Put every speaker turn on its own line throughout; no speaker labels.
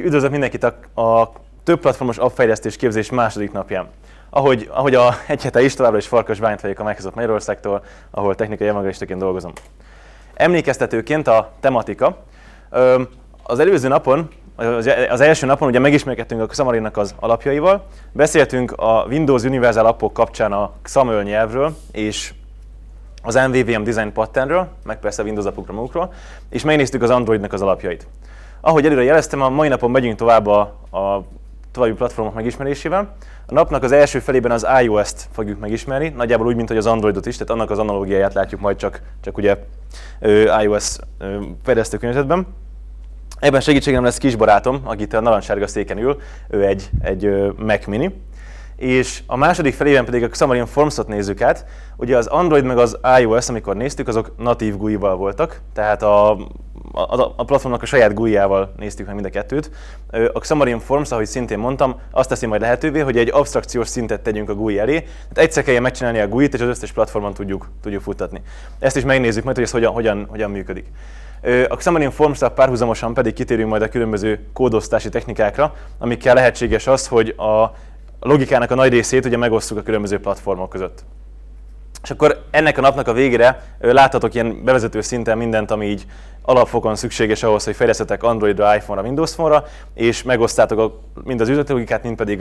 üdvözlök mindenkit a több platformos appfejlesztés képzés második napján. Ahogy egy hete is, továbbra is Farkas Bálint vagyok a Microsoft Magyarországtól, ahol technikai evangelistaként dolgozom. Emlékeztetőként a tematika. Az előző napon, az első napon ugye megismerkedtünk a Xamarin-nak az alapjaival, beszéltünk a Windows Universal appok kapcsán a XAML nyelvről és az MVVM Design Patternről, meg persze a Windows appokra magukról, és megnéztük az Androidnak az alapjait. Ahogy előre jeleztem, a mai napon megyünk tovább a további platformok megismerésével. A napnak az első felében az iOS-t fogjuk megismerni, nagyjából úgy, mint hogy az Androidot is, tehát annak az analógiáját látjuk majd csak ugye iOS fejlesztőkörnyezetben. Ebben segítségem lesz kis barátom, akit a narancssárga széken ül, ő egy Mac Mini. És a második felében pedig a Xamarin Forms-ot nézzük át. Ugye az Android meg az iOS, amikor néztük, azok natív GUI-val voltak, tehát a platformnak a saját GUI-jával néztük meg mind a kettőt. A Xamarin Forms, ahogy szintén mondtam, azt teszi majd lehetővé, hogy egy absztrakciós szintet tegyünk a GUI elé, tehát egyszer kelljen megcsinálni a GUI-t, és az összes platformon tudjuk futtatni. Ezt is megnézzük majd, hogy ez hogyan működik. A Xamarin Forms-ra párhuzamosan pedig kitérünk majd a különböző kódosztási technikákra, amikkel lehetséges az, hogy a logikának a nagy részét ugye megosztjuk a különböző platformok között. És akkor ennek a napnak a végére láthatok ilyen bevezető szinten mindent, ami így alapfokon szükséges ahhoz, hogy fejlesztetek Androidra, iPhone-ra, Windows Phone-ra, és megosztátok mind az üzleti logikát, mind pedig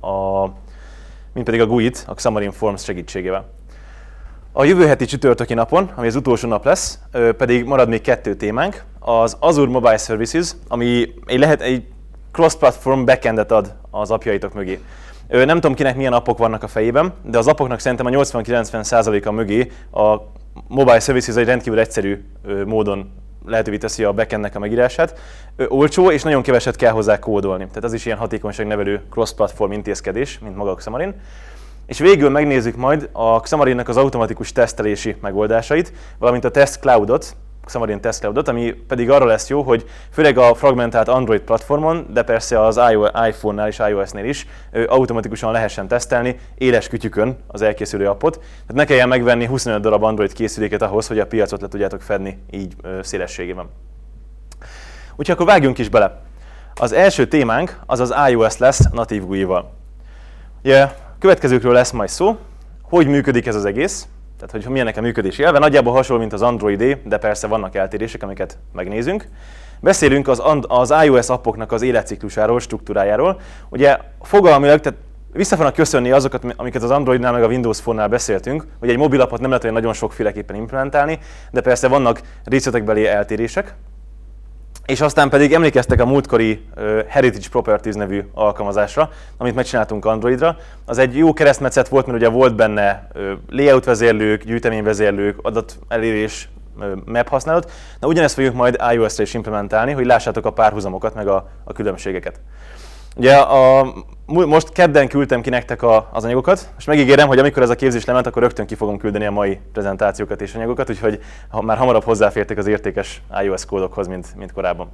a GUI-t a Xamarin Forms segítségével. A jövő heti csütörtöki napon, ami az utolsó nap lesz, pedig marad még 2 témánk. Az Azure Mobile Services, ami egy cross-platform backendet ad az appjaitok mögé. Nem tudom, kinek milyen appok vannak a fejében, de az appoknak szerintem a 80-90%-a mögé a Mobile Services egy rendkívül egyszerű módon lehetővé teszi a backendnek a megírását. Olcsó és nagyon keveset kell hozzá kódolni. Tehát az is ilyen hatékonyságnevelő cross-platform intézkedés, mint maga a Xamarin. És végül megnézzük majd a Xamarinnak az automatikus tesztelési megoldásait, valamint a Test Cloudot, Xamarin Test Cloudot, ami pedig arra lesz jó, hogy főleg a fragmentált Android platformon, de persze az iPhone-nál és iOS-nél is automatikusan lehessen tesztelni éles kütyükön az elkészülő appot. Tehát ne kelljen megvenni 25 darab Android készüléket ahhoz, hogy a piacot le tudjátok fedni így szélességében. Úgyhogy akkor vágjunk is bele. Az első témánk az iOS lesz natív GUI-val. Ugye, következőkről lesz majd szó, hogy működik ez az egész, tehát hogy milyennek a működési elve, nagyjából hasonló, mint az Androidé, de persze vannak eltérések, amiket megnézünk. Beszélünk az iOS appoknak az életciklusáról, struktúrájáról. Ugye fogalmilag, tehát vissza fognak köszönni azokat, amiket az Androidnál meg a Windows Phone-nál beszéltünk, hogy egy mobilappot nem lehet olyan nagyon sokféleképpen implementálni, de persze vannak részletekbeli eltérések. És aztán pedig emlékeztek a múltkori Heritage Properties nevű alkalmazásra, amit megcsináltunk Androidra. Az egy jó keresztmetszet volt, mert ugye volt benne layout vezérlők, gyűjteményvezérlők, adatelérés, map használat. Na ugyanezt fogjuk majd iOS-re is implementálni, hogy lássátok a párhuzamokat, meg a különbségeket. Ugye most kedden küldtem ki nektek az anyagokat, és megígérem, hogy amikor ez a képzés lement, akkor rögtön ki fogom küldeni a mai prezentációkat és anyagokat, úgyhogy már hamarabb hozzáfértek az értékes iOS kódokhoz, mint korábban.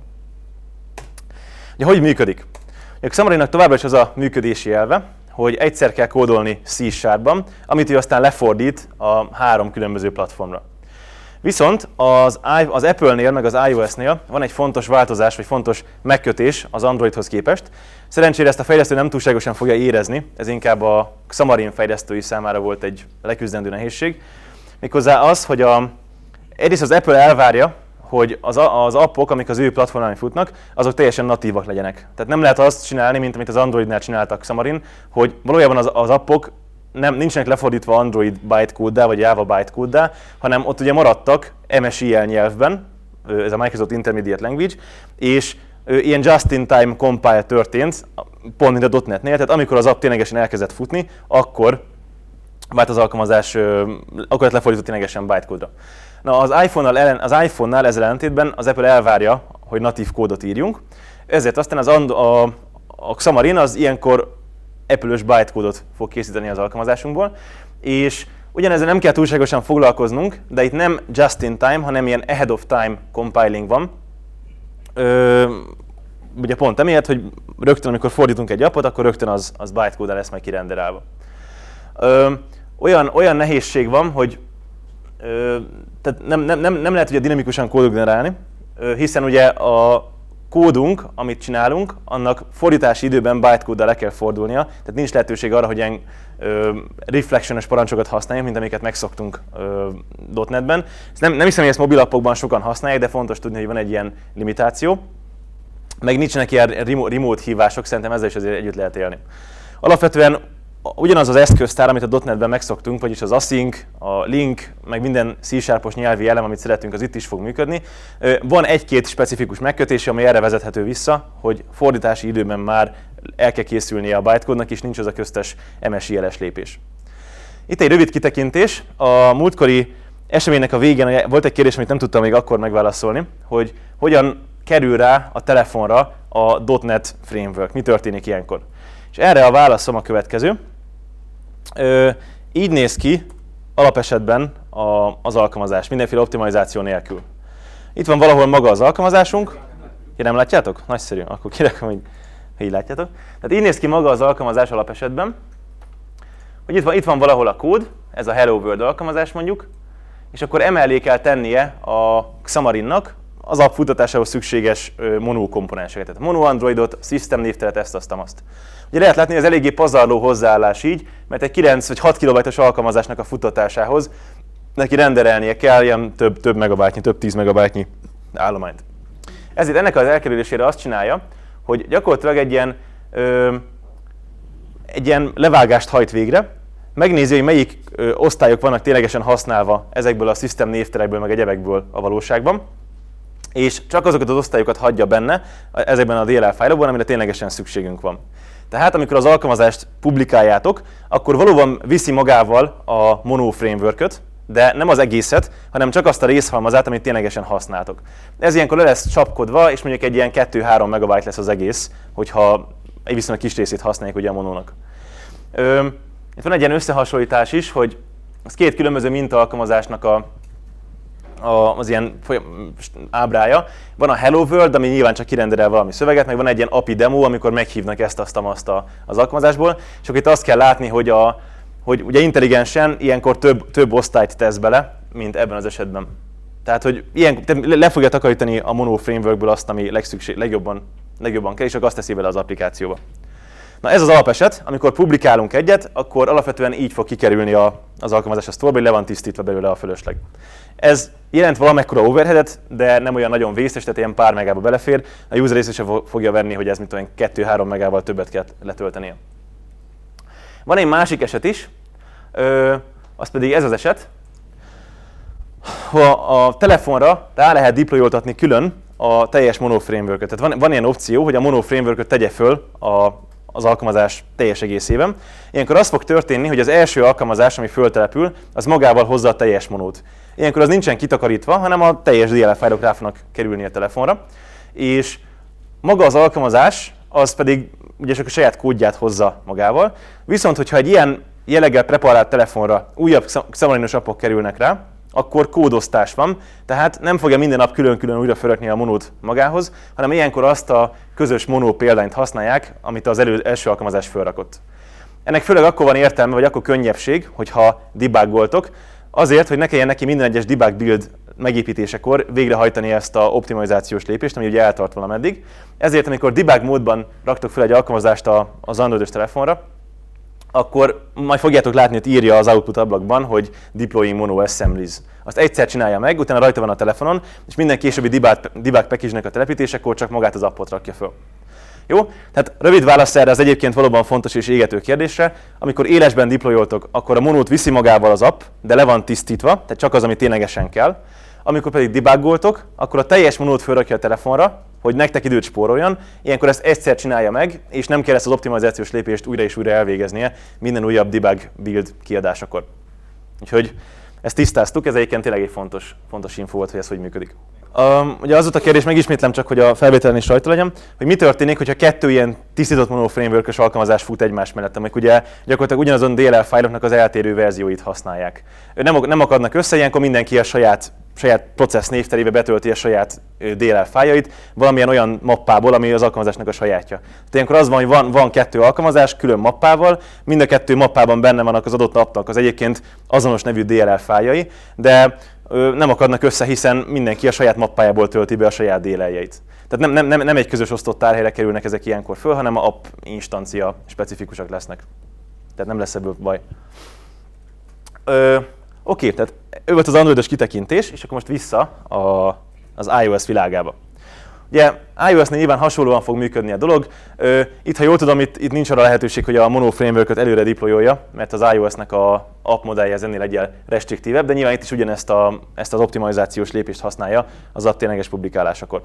Ugye, hogy működik? A Xamarinnak továbbra is az a működési elve, hogy egyszer kell kódolni C#-ban, amit ő aztán lefordít a 3 különböző platformra. Viszont az Apple-nél, meg az iOS-nél van egy fontos változás, vagy fontos megkötés az Androidhoz képest. Szerencsére ezt a fejlesztő nem túlságosan fogja érezni, ez inkább a Xamarin fejlesztői számára volt egy leküzdendő nehézség. Méghozzá az, hogy egyrészt az Apple elvárja, hogy az appok, amik az ő platformán futnak, azok teljesen natívak legyenek. Tehát nem lehet azt csinálni, mint amit az Androidnál csináltak Xamarin, hogy valójában az appok nincsenek lefordítva Android bytecode-dá vagy Java bytecode-dá, hanem ott ugye maradtak MSIL nyelvben, ez a Microsoft Intermediate Language, és ilyen just-in-time compile történt, pont mint a .NET-nél, tehát amikor az app ténylegesen elkezdett futni, akkor vált az alkalmazás, akkor lett lefordítva ténylegesen bytecode-ra. Na, az iPhone-nál ezzel ellentétben az Apple elvárja, hogy natív kódot írjunk, ezért aztán a Xamarin az ilyenkor Apple-ös bytecode-ot fog készíteni az alkalmazásunkból, és ugyanezzel nem kell túlságosan foglalkoznunk, de itt nem just in time, hanem ilyen ahead of time compiling van. Ugye pont emiatt, hogy rögtön, amikor fordítunk egy appot, akkor rögtön az bytecode-el lesz majd kirenderálva. Olyan nehézség van, hogy tehát nem lehet ugye dinamikusan kódot generálni, hiszen ugye kódunk, amit csinálunk, annak fordítási időben bytecode-dal le kell fordulnia, tehát nincs lehetőség arra, hogy ilyen reflection-ös parancsokat használjunk, mint amiket megszoktunk .NET-ben. Nem hiszem, hogy ezt mobilappokban sokan használják, de fontos tudni, hogy van egy ilyen limitáció. Meg nincsenek ilyen remote hívások, szerintem ezzel is azért együtt lehet élni. Alapvetően ugyanaz az eszköztár, amit a .NET-ben megszoktunk, vagyis az async, a link, meg minden C-sharpos nyelvi elem, amit szeretünk, az itt is fog működni. Van egy-két specifikus megkötés, ami erre vezethető vissza, hogy fordítási időben már el kell készülnie a bytecode-nak, és nincs az a köztes MSIL-es lépés. Itt egy rövid kitekintés. A múltkori eseménynek a végén volt egy kérdés, amit nem tudtam még akkor megválaszolni, hogy hogyan kerül rá a telefonra a .NET Framework, mi történik ilyenkor. És erre a válaszom a következő. Így néz ki alapesetben az alkalmazás, mindenféle optimalizáció nélkül. Itt van valahol maga az alkalmazásunk. Nem látjátok? Nagyszerű, akkor kérek, hogy így látjátok. Tehát így néz ki maga az alkalmazás alapesetben, hogy itt van valahol a kód, ez a Hello World alkalmazás mondjuk, és akkor emellé kell tennie a Xamarin-nak az app futtatásához szükséges Mono komponenseket. Tehát Mono Androidot, System névteret, ezt. Ugye lehet látni, hogy ez eléggé pazarló hozzáállás így, mert egy 9 vagy 6 kilobajtos alkalmazásnak a futtatásához neki renderelnie kell ilyen több megabájtnyi, több 10 megabájtnyi állományt. Ezért ennek az elkerülésére azt csinálja, hogy gyakorlatilag egy ilyen levágást hajt végre, megnézi, hogy melyik osztályok vannak ténylegesen használva ezekből a System névterekből, meg egyebekből a valóságban, és csak azokat az osztályokat hagyja benne ezekben a DLL fájlokban, amire ténylegesen szükségünk van. Tehát amikor az alkalmazást publikáljátok, akkor valóban viszi magával a Mono Framework-öt, de nem az egészet, hanem csak azt a részhalmazát, amit ténylegesen használtok. Ez ilyenkor le lesz csapkodva, és mondjuk egy ilyen 2-3 megabyte lesz az egész, hogyha egy viszonylag kis részét használjuk ugye a Monónak. Itt van egy ilyen összehasonlítás is, hogy az két különböző mintaalkalmazásnak az ilyen ábrája. Van a Hello World, ami nyilván csak kirenderel valami szöveget, meg van egy ilyen API demo, amikor meghívnak ezt azt az alkalmazásból, és akkor itt azt kell látni, hogy ugye intelligensen ilyenkor több osztályt tesz bele, mint ebben az esetben. Tehát, hogy le fogja takarítani a Mono Frameworkből azt, ami legjobban kell, és akkor azt teszi vele az applikációba. Na ez az alapeset, amikor publikálunk egyet, akkor alapvetően így fog kikerülni az alkalmazás a sztorba, hogy le van tisztítva belőle a fölösleg. Ez jelent valamekkora overheadet, de nem olyan nagyon vészes, tehát ilyen pár megába belefér. A user észre sem fogja venni, hogy ez 2-3 megával többet kell letöltenie. Van egy másik eset is, az pedig ez az eset, ha a telefonra rá lehet deployoltatni külön a teljes Mono Framework-öt. Tehát van ilyen opció, hogy a Mono Framework-öt tegye föl az alkalmazás teljes egészében. Ilyenkor az fog történni, hogy az első alkalmazás, ami föltelepül, az magával hozza a teljes monót. Ilyenkor az nincsen kitakarítva, hanem a teljes DLL fájlok rá fognak kerülni a telefonra. És maga az alkalmazás, az pedig ugye csak a saját kódját hozza magával. Viszont, hogyha egy ilyen jelleggel preparált telefonra újabb Xamarinos appok kerülnek rá, akkor kódosztás van, tehát nem fogja minden nap külön-külön újra felrakni a monót magához, hanem ilyenkor azt a közös monó példányt használják, amit az első alkalmazás felrakott. Ennek főleg akkor van értelme, vagy akkor könnyebbség, hogyha debuggoltok, azért, hogy ne kelljen neki minden egyes debug build megépítésekor végrehajtani ezt a optimalizációs lépést, ami ugye eltart valameddig. Ezért, amikor debug módban raktok fel egy alkalmazást az Androidos telefonra, akkor majd fogjátok látni, hogy írja az output ablakban, hogy deploying mono assemblies. Azt egyszer csinálja meg, utána rajta van a telefonon, és minden későbbi debug package-nek a telepítésekor csak magát az appot rakja föl. Jó? Tehát rövid válasz erre az egyébként valóban fontos és égető kérdésre. Amikor élesben deployoltok, akkor a monót viszi magával az app, de le van tisztítva, tehát csak az, ami ténylegesen kell. Amikor pedig debuggoltok, akkor a teljes monót fölrakja a telefonra, hogy nektek időt spóroljon. Ilyenkor ezt egyszer csinálja meg, és nem kell ezt az optimalizációs lépést újra és újra elvégeznie minden újabb debug build kiadásakor. Úgyhogy ezt tisztáztuk, ez egyébként tényleg egy fontos info volt, hogy ez hogy működik. Ugye az volt a kérdés, megismétlem csak, hogy a felvételen is rajta legyen, hogy mi történik, hogyha kettő ilyen tisztított Mono Framework-ös alkalmazás fut egymás mellett, amik ugye gyakorlatilag ugyanazon DLL fájloknak az eltérő verzióit használják. Nem akadnak össze, ilyenkor mindenki a saját processz névterébe betölti a saját DLL fájljait valamilyen olyan mappából, ami az alkalmazásnak a sajátja. Tehát ilyenkor az van, hogy van kettő alkalmazás külön mappával, mind a kettő mappában benne vannak az adott appnak az egyébként azonos nevű DLL fájljai, de nem akadnak össze, hiszen mindenki a saját mappájából tölti be a saját DLL-jeit. Tehát nem egy közös osztott tárhelyre kerülnek ezek ilyenkor föl, hanem a app instancia specifikusak lesznek. Tehát nem lesz ebből baj. Oké, tehát ő volt az androidos kitekintés, és akkor most vissza az iOS világába. Ugye iOS-nél nyilván hasonlóan fog működni a dolog. Itt, ha jól tudom, itt nincs arra lehetőség, hogy a Mono framework-öt előre deployolja, mert az iOS-nek a app modellje ez ennél egyel restriktívebb, de nyilván itt is ugyanezt ezt az optimalizációs lépést használja az app tényleges publikálásakor.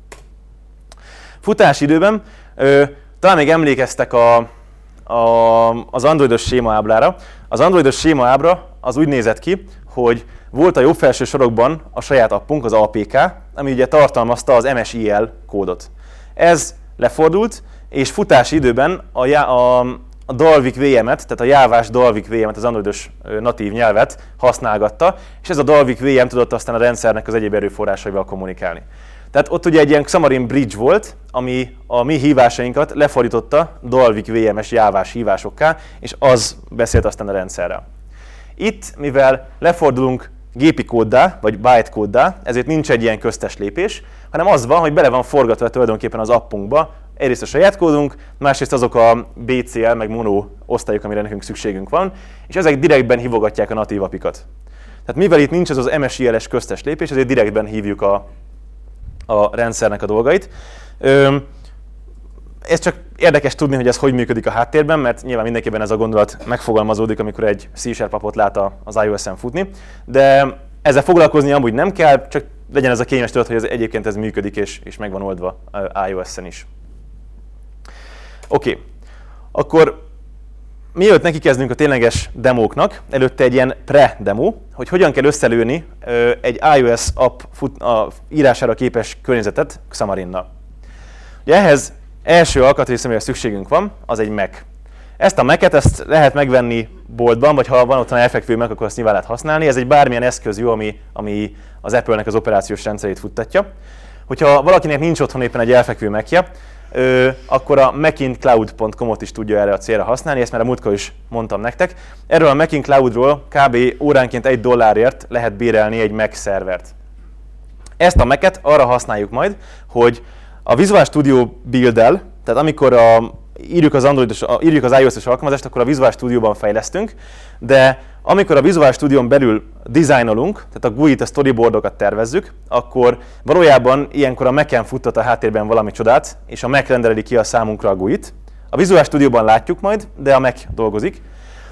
Futási időben talán még emlékeztek az androidos sémaábrára. Az androidos sémaábra az úgy nézett ki, hogy volt a jobb felső sarokban a saját appunk, az APK, ami ugye tartalmazta az MSIL kódot. Ez lefordult, és futási időben a Dalvik VM-et, tehát a jávás Dalvik VM-et, az androidos natív nyelvet használgatta, és ez a Dalvik VM tudott aztán a rendszernek az egyéb erőforrásaival kommunikálni. Tehát ott ugye egy ilyen Xamarin Bridge volt, ami a mi hívásainkat lefordította Dalvik VM-es jávás hívásokká, és az beszélt aztán a rendszerrel. Itt, mivel lefordulunk gépi kóddá, vagy byte kóddá, ezért nincs egy ilyen köztes lépés, hanem az van, hogy bele van forgatva tulajdonképpen az appunkba egyrészt a saját kódunk, másrészt azok a BCL meg Mono osztályok, amire nekünk szükségünk van, és ezek direktben hívogatják a natív apikat. Tehát mivel itt nincs az MSIL-es köztes lépés, ezért direktben hívjuk a rendszernek a dolgait. Ez csak érdekes tudni, hogy ez hogy működik a háttérben, mert nyilván mindenkiben ez a gondolat megfogalmazódik, amikor egy C# appot lát az iOS-en futni, de ezzel foglalkozni amúgy nem kell, csak legyen ez a kényes tudat, hogy ez egyébként ez működik és meg van oldva iOS-en is. Oké, akkor mielőtt neki kezdünk a tényleges demóknak, előtte egy ilyen pre-demo, hogy hogyan kell összelőni egy iOS app írására képes környezetet Xamarinnal. Ugye ehhez első alkatrész, amire szükségünk van, az egy Mac. Ezt a Mac-et ezt lehet megvenni boltban, vagy ha van otthon elfekvő Mac, akkor azt nyilván lehet használni. Ez egy bármilyen eszköz jó, ami az Apple-nek az operációs rendszerét futtatja. Hogyha valakinek nincs otthon éppen egy elfekvő Mac-je, akkor a macincloud.com-ot is tudja erre a célra használni, ezt már a múltkor is mondtam nektek. Erről a Macin Cloudról kb. Óránként $1 lehet bérelni egy Mac szervert. Ezt a Mac-et arra használjuk majd, hogy a Visual Studio build-el, tehát amikor írjuk az iOS-os alkalmazást, akkor a Visual Studio-ban fejlesztünk, de amikor a Visual Studio-n belül designolunk, tehát a GUI-t, a storyboardokat tervezzük, akkor valójában ilyenkor a Mac-en futtat a háttérben valami csodát, és a Mac rendeleli ki a számunkra a GUI-t. A Visual Studio-ban látjuk majd, de a Mac dolgozik.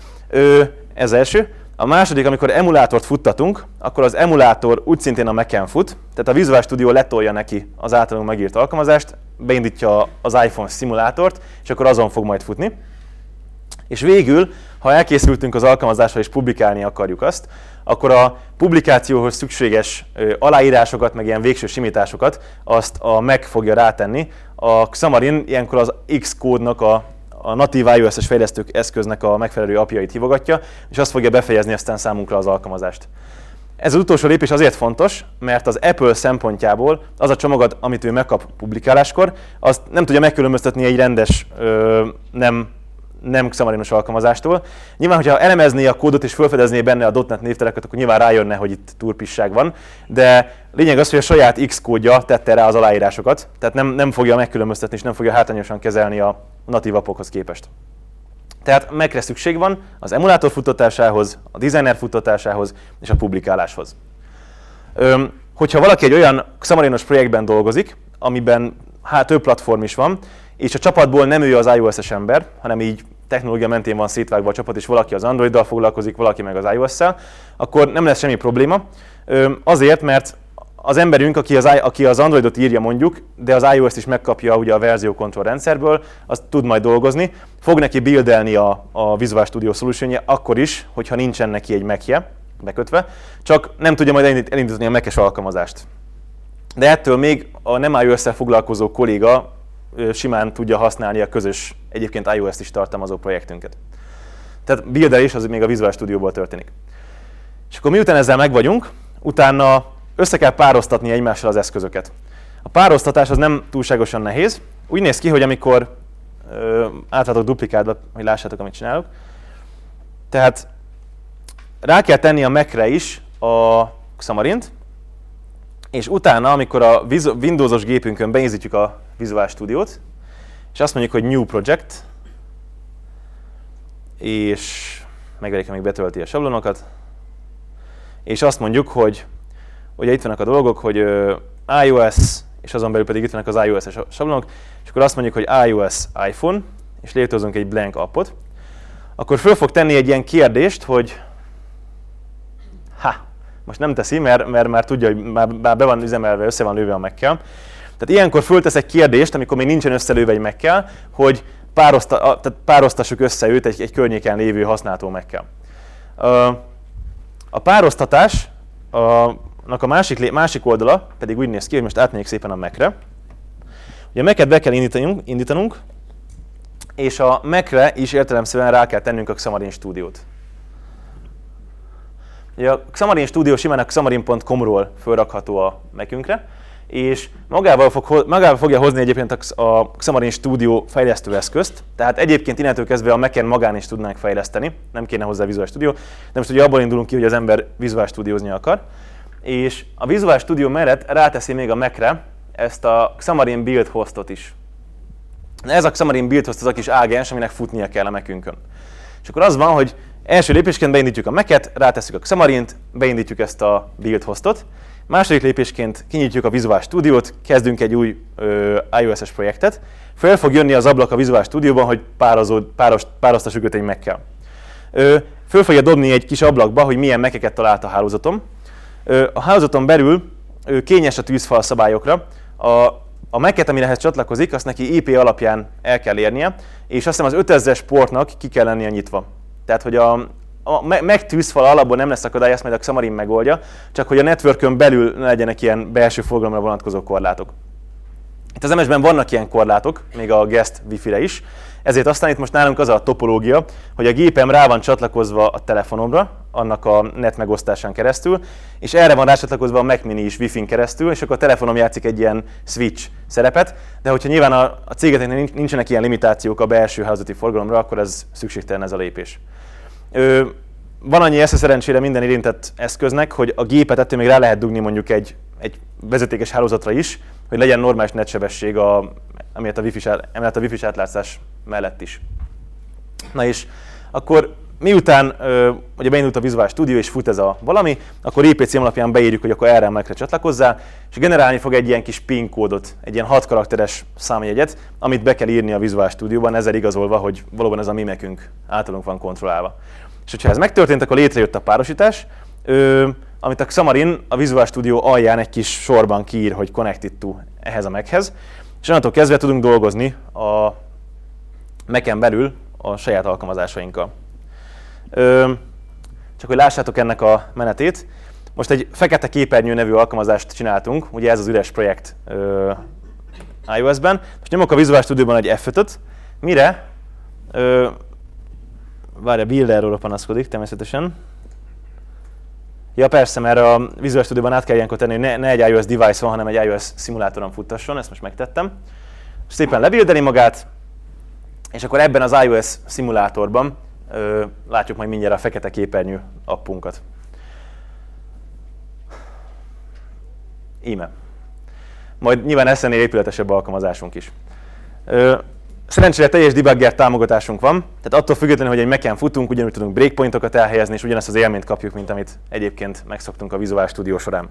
Ez első. A második, amikor emulátort futtatunk, akkor az emulátor úgy szintén a Mac-en fut, tehát a Visual Studio letolja neki az általunk megírt alkalmazást, beindítja az iPhone szimulátort, és akkor azon fog majd futni. És végül, ha elkészültünk az alkalmazással és publikálni akarjuk azt, akkor a publikációhoz szükséges aláírásokat, meg ilyen végső simításokat azt a Mac fogja rátenni. A Xamarin ilyenkor az Xcode-nak a natív iOS-es fejlesztők eszköznek a megfelelő apjait hívogatja, és azt fogja befejezni aztán számunkra az alkalmazást. Ez az utolsó lépés azért fontos, mert az Apple szempontjából az a csomagot, amit ő megkap publikáláskor, azt nem tudja megkülönböztetni egy rendes, nem Xamarinos alkalmazástól. Nyilván, hogyha elemezné a kódot és felfedezné benne a .NET névtereket, akkor nyilván rájönne, hogy itt turpisság van, de lényeg az, hogy a saját Xcode-ja tette rá az aláírásokat, tehát nem fogja megkülönböztetni és nem fogja hátrányosan kezelni a natív appokhoz képest. Tehát Mac-re szükség van az emulátor futtatásához, a designer futtatásához és a publikáláshoz. Hogyha valaki egy olyan Xamarinos projektben dolgozik, amiben több platform is van, és a csapatból nem ő az iOS-es ember, hanem így technológia mentén van szétvágva a csapat, és valaki az Androiddal foglalkozik, valaki meg az iOS-szel, akkor nem lesz semmi probléma. Azért, mert az emberünk, aki az Androidot írja mondjuk, de az iOS-t is megkapja ugye a verziókontroll rendszerből, az tud majd dolgozni, fog neki buildelni a Visual Studio Solution-je akkor is, hogyha nincsen neki egy Mac-je bekötve, csak nem tudja majd elindítani a Mac-es alkalmazást. De ettől még a nem iOS-szel foglalkozó kolléga simán tudja használni a közös, egyébként iOS-t is tartalmazó projektünket. Tehát buildelés az még a Visual Studio-ból történik. És akkor miután ezzel meg vagyunk, utána össze kell pároztatni egymással az eszközöket. A pároztatás az nem túlságosan nehéz. Úgy néz ki, hogy amikor átváltok duplikátba, hogy lássátok, amit csinálok. Tehát rá kell tenni a Mac-re is a Xamarint, és utána, amikor a Windows-os gépünkön beindítjuk a Visual Studio-t, és azt mondjuk, hogy New Project, és megvárjuk, amíg betölti a sablonokat, és azt mondjuk, hogy ugye itt vannak a dolgok, hogy iOS, és azon belül pedig itt vannak az iOS-es sablonok, és akkor azt mondjuk, hogy iOS iPhone, és létrehozunk egy blank appot, akkor föl fog tenni egy ilyen kérdést, hogy most nem teszi, mert már tudja, hogy már be van üzemelve, össze van lőve a Mac-kel. Tehát ilyenkor föltesz egy kérdést, amikor még nincsen összelőve egy Mac-kel, hogy pároztassuk össze őt egy környéken lévő használható Mac-kel. A pároztatásnak a másik oldala pedig úgy néz ki, hogy most átmegyek szépen a Mac-re. Ugye a Mac-et be kell indítanunk, és a Mac-re is értelemszerűen rá kell tennünk a Xamarin Studio-t. Ugye a Xamarin Studio simán a xamarin.com-ról felrakható a Mac-ünkre, és magával fogja hozni egyébként a Xamarin Studio fejlesztőeszközt, tehát egyébként innentől kezdve a Mac-en magán is tudnánk fejleszteni, nem kéne hozzá Visual Studio, de most ugye abból indulunk ki, hogy az ember Visual Studiozni akar, és a Visual Studio mellett ráteszi még a Mac-re ezt a Xamarin Build Hostot is. Ez a Xamarin Build Host az a kis ágens, aminek futnia kell a Mac-ünkön. És akkor az van, hogy első lépésként beindítjuk a Mac-et, rátesszük a Xamarint, beindítjuk ezt a Build Hostot. Második lépésként kinyitjuk a Visual Studio-t, kezdünk egy új iOS-es projektet. Fel fog jönni az ablak a Visual Studio-ban, hogy pároztassuk őt egy Mac-kel. Föl fogja dobni egy kis ablakba, hogy milyen Mac-eket talált a hálózatom. A hálózaton belül kényes a tűzfal szabályokra. A Mac-et, amire ehhez csatlakozik, azt neki IP alapján el kell érnie, és azt hiszem az 5000-es portnak ki kell lennie nyitva. Tehát, hogy a Mac tűzfal alapból nem lesz akadály, ezt majd a Xamarin megoldja, csak hogy a networkön belül ne legyenek ilyen belső forgalomra vonatkozó korlátok. Itt az MS-ben vannak ilyen korlátok, még a guest Wi-Fi-re is, ezért aztán itt most nálunk az a topológia, hogy a gépem rá van csatlakozva a telefonomra, annak a net megosztásán keresztül, és erre van rácsatlakozva a Mac Mini is Wi-Fi-n keresztül, és akkor a telefonom játszik egy ilyen switch szerepet, de hogyha nyilván a cégeknek nincsenek ilyen limitációk a belső hálózati forgalomra, akkor ez szükségtelen ez a lépés. Van annyi esze szerencsére minden érintett eszköznek, hogy a gépet ettől még rá lehet dugni mondjuk egy vezetékes hálózatra is, hogy legyen normális netsebesség emellett a Wi-Fi-s átlátszás mellett is. Na és akkor miután ugye beindult a Visual Studio és fut ez a valami, akkor IP cím alapján beírjuk, hogy akkor erre a Mac-re csatlakozzál, és generálni fog egy ilyen kis PIN kódot, egy ilyen 6 karakteres számjegyet, amit be kell írni a Visual Studio-ban, ezzel igazolva, hogy valóban ez a mi Mac-ünk általunk van kontrollálva. És hogyha ez megtörtént, akkor létrejött a párosítás, amit a Xamarin a Visual Studio alján egy kis sorban kiír, hogy connected to ehhez a Mac-hez, és onnantól kezdve tudunk dolgozni a Mac-en belül a saját alkalmazásainkkal. Csak hogy lássátok ennek a menetét, most egy fekete képernyő nevű alkalmazást csináltunk, ugye ez az üres projekt iOS-ben. Most nyomok a Visual Studio-ban egy F5-öt, mire várja, Build errorra panaszkodik természetesen. Ja persze, mert a Visual Studio-ban át kell ilyenkor tenni, hogy ne egy iOS device van, hanem egy iOS szimulátoron futtasson, ezt most megtettem. Szépen lebuildeli magát, és akkor ebben az iOS szimulátorban látjuk majd mindjárt a fekete képernyő appunkat. Íme. Majd nyilván ezt ennél épületesebb alkalmazásunk is. Szerencsére teljes debugger támogatásunk van, tehát attól függetlenül, hogy egy Mac-en futunk, ugyanúgy tudunk breakpointokat elhelyezni, és ugyanezt az élményt kapjuk, mint amit egyébként megszoktunk a Visual Studio során.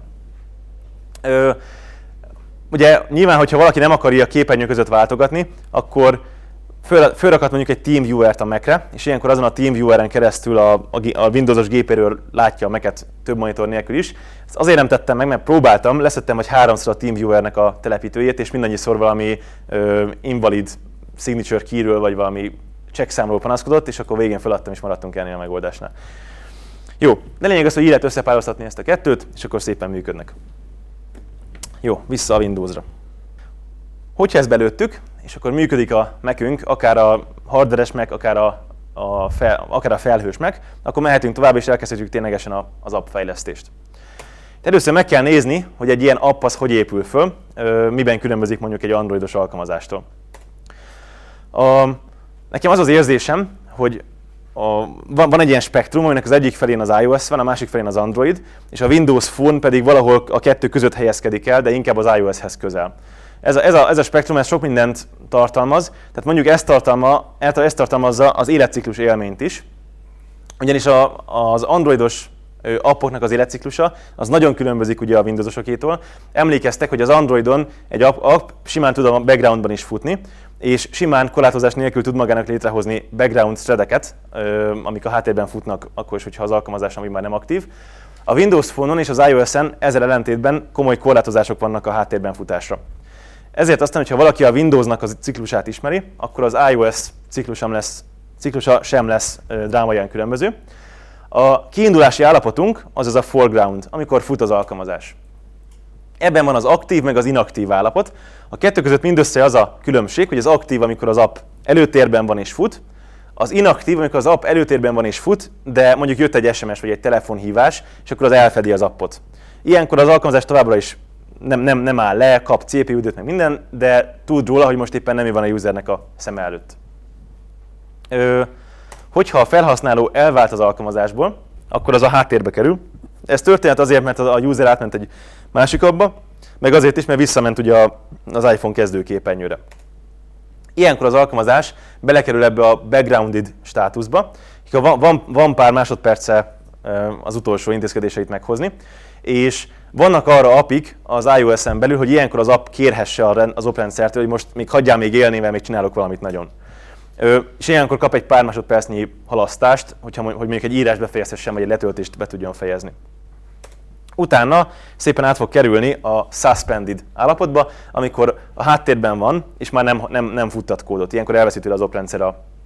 Ugye nyilván, hogyha valaki nem akarja a képernyő között váltogatni, akkor fölrakhat mondjuk egy TeamViewer-t a Mac-re, és ilyenkor azon a TeamViewer-en keresztül a Windows-os gépéről látja a Mac-et több monitor nélkül is. Ezt azért nem tettem meg, mert próbáltam, leszettem vagy 3-szor a TeamViewer-nek a telepítőjét, és mindannyiszor valami invalid signature keyről, vagy valami checkszámról panaszkodott, és akkor végén feladtam, és maradtunk ennél a megoldásnál. Jó, de lényeg az, hogy így lehet összepároztatni ezt a kettőt, és akkor szépen működnek. Jó, vissza a Windowsra. Hogyha ezt belőttük, és akkor működik a Mac-ünk, akár a hardveres Mac, akár a felhős Mac, akkor mehetünk tovább, és elkezdhetjük ténylegesen az app fejlesztést. Először meg kell nézni, hogy egy ilyen app az hogy épül föl, miben különbözik mondjuk egy androidos alkalmazástól. Nekem az az érzésem, hogy van egy ilyen spektrum, aminek az egyik felén az iOS van, a másik felén az Android, és a Windows Phone pedig valahol a kettő között helyezkedik el, de inkább az iOS-hez közel. Ez a spektrum sok mindent tartalmaz, tehát mondjuk ezt tartalmazza az életciklus élményt is, ugyanis az androidos appoknak az életciklusa az nagyon különbözik ugye a Windowsokétól. Emlékeztek, hogy az Androidon egy app simán tud a backgroundban is futni, és simán korlátozás nélkül tud magának létrehozni background threadeket, amik a háttérben futnak akkor is, hogyha az alkalmazás ami már nem aktív. A Windows Phone-on és az iOS-en ezzel ellentétben komoly korlátozások vannak a háttérben futásra. Ezért aztán, hogyha valaki a Windowsnak a ciklusát ismeri, akkor az iOS ciklusa sem lesz drámaian különböző. A kiindulási állapotunk az a foreground, amikor fut az alkalmazás. Ebben van az aktív meg az inaktív állapot. A kettő között mindössze az a különbség, hogy az aktív, amikor az app előtérben van és fut, az inaktív, amikor az app előtérben van és fut, de mondjuk jött egy SMS vagy egy telefonhívás, és akkor az elfedi az appot. Ilyenkor az alkalmazás továbbra is nem áll le, kap CPU időt meg minden, de tud róla, hogy most éppen nem van a usernek a szeme előtt. Hogyha a felhasználó elvált az alkalmazásból, akkor az a háttérbe kerül. Ez történt azért, mert a user átment egy másik appba, meg azért is, mert visszament ugye az iPhone kezdőképernyőre. Ilyenkor az alkalmazás belekerül ebbe a backgrounded státuszba, van pár másodperce az utolsó intézkedéseit meghozni, és vannak arra appik az iOS-en belül, hogy ilyenkor az app kérhesse az oprendszertől, hogy most még hagyjál még élni, mert még csinálok valamit nagyon. És ilyenkor kap egy pár másodpercnyi halasztást, hogy mondjuk egy írás befejezhessen, vagy egy letöltést be tudjon fejezni. Utána szépen át fog kerülni a suspended állapotba, amikor a háttérben van, és már nem futtat kódot. Ilyenkor elveszi tőle az oprendszer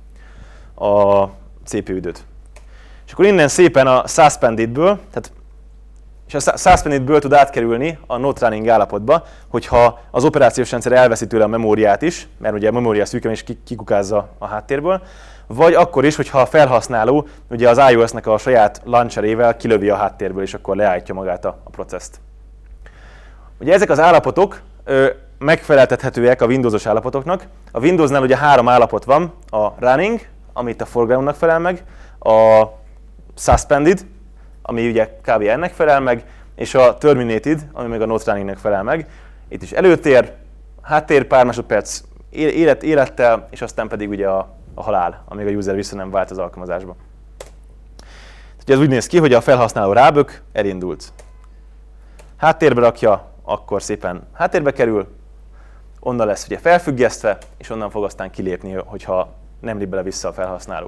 a CPU időt. És akkor innen szépen a suspendedből, és a suspendedből tud átkerülni a not running állapotba, hogyha az operációs rendszer elveszi tőle a memóriát is, mert ugye a memória szűken is kikukázza a háttérből, vagy akkor is, hogyha a felhasználó ugye az iOS-nek a saját launcherével kilövi a háttérből, és akkor leállítja magát a processzt. Ugye ezek az állapotok megfeleltethetőek a Windowsos állapotoknak. A Windowsnál ugye 3 állapot van, a running, amit a foregroundnak felel meg, a suspended, ami ugye kb. Ennek felel meg, és a terminated, ami meg a not runningnek felel meg. Itt is előtér, háttér, pár másodperc élettel, és aztán pedig ugye a halál, amíg a user vissza nem vált az alkalmazásba. Ugye ez úgy néz ki, hogy a felhasználó rábök, elindult. Háttérbe rakja, akkor szépen háttérbe kerül, onnan lesz ugye felfüggesztve, és onnan fog aztán kilépni, hogyha nem lép bele vissza a felhasználó.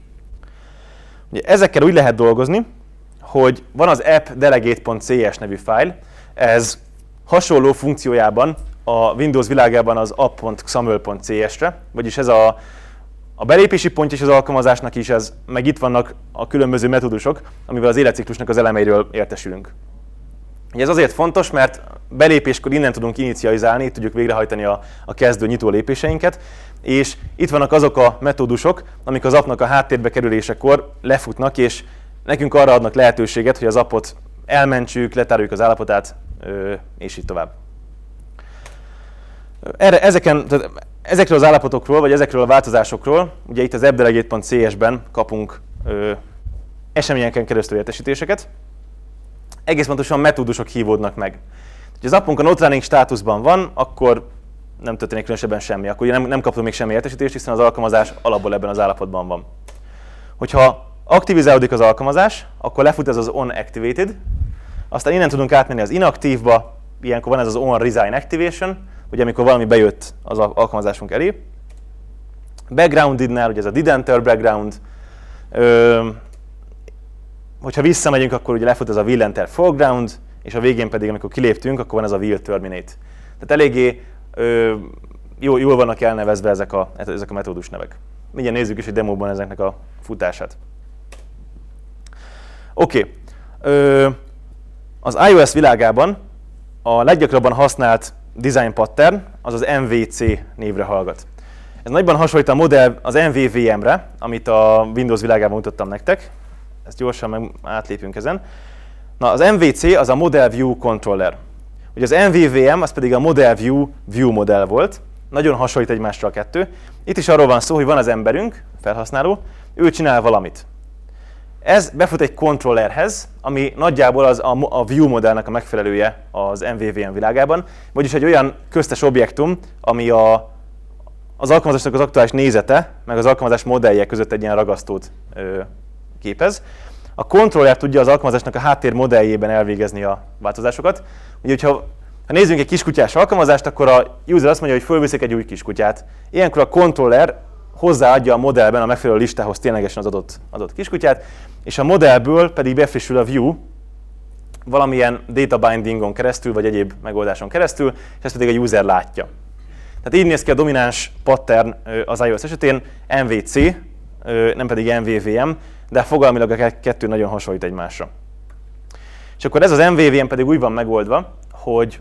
Ugye ezekkel úgy lehet dolgozni, hogy van az app.delegate.cs nevű fájl, ez hasonló funkciójában a Windows világában az app.xaml.cs-re, vagyis ez a belépési pontja is az alkalmazásnak is, meg itt vannak a különböző metódusok, amivel az életciklusnak az elemeiről értesülünk. Ez azért fontos, mert belépéskor innen tudunk inicializálni, itt tudjuk végrehajtani a kezdő nyitó lépéseinket, és itt vannak azok a metódusok, amik az appnak a háttérbe kerülésekor lefutnak, és nekünk arra adnak lehetőséget, hogy az appot elmentsük, letároljuk az állapotát, és így tovább. Ezekről az állapotokról, vagy ezekről a változásokról, ugye itt az appdelegate.cs-ben kapunk eseményeken keresztül értesítéseket. Egész pontosan metódusok hívódnak meg. Ha az appunk a not running státuszban van, akkor nem történik különösebben semmi, akkor ugye nem kapunk még semmi értesítést, hiszen az alkalmazás alapból ebben az állapotban van. Hogyha aktivizálódik az alkalmazás, akkor lefut ez az onActivated, aztán innen tudunk átmenni az inaktívba, ilyenkor van ez az onResign Activation, ugye amikor valami bejött az alkalmazásunk elé. Backgroundednál, ugye ez a did enter background, hogyha visszamegyünk, akkor ugye lefut ez a will enter foreground, és a végén pedig, amikor kiléptünk, akkor van ez a will terminate. Tehát eléggé jól vannak elnevezve ezek a metódus nevek. Mindjárt nézzük is egy demóban ezeknek a futását. Oké. Az iOS világában a leggyakrabban használt design pattern az az MVC névre hallgat. Ez nagyban hasonlít az MVVM-re, amit a Windows világában mutattam nektek. Ezt gyorsan meg átlépünk ezen. Na, az MVC az a Model View Controller. Ugye az MVVM az pedig a Model View modell volt. Nagyon hasonlít egymásra a kettő. Itt is arról van szó, hogy van az emberünk, felhasználó, ő csinál valamit. Ez befut egy kontrollerhez, ami nagyjából a Vue modellnek a megfelelője az MVVM világában, vagyis egy olyan köztes objektum, ami az alkalmazásnak az aktuális nézete, meg az alkalmazás modellje között egy ilyen ragasztót képez. A kontroller tudja az alkalmazásnak a háttér modelljében elvégezni a változásokat. Ugye, ha nézzünk egy kiskutyás alkalmazást, akkor a user azt mondja, hogy fölviszik egy új kiskutyát. Ilyenkor a kontroller hozzáadja a modellben a megfelelő listához ténylegesen az adott kiskutyát, és a modellből pedig befrissül a Vue valamilyen data bindingon keresztül, vagy egyéb megoldáson keresztül, és ezt pedig a user látja. Tehát így néz ki a domináns pattern az iOS esetén, MVC, nem pedig MVVM, de fogalmilag a kettő nagyon hasonlít egymásra. És akkor ez az MVVM pedig úgy van megoldva, hogy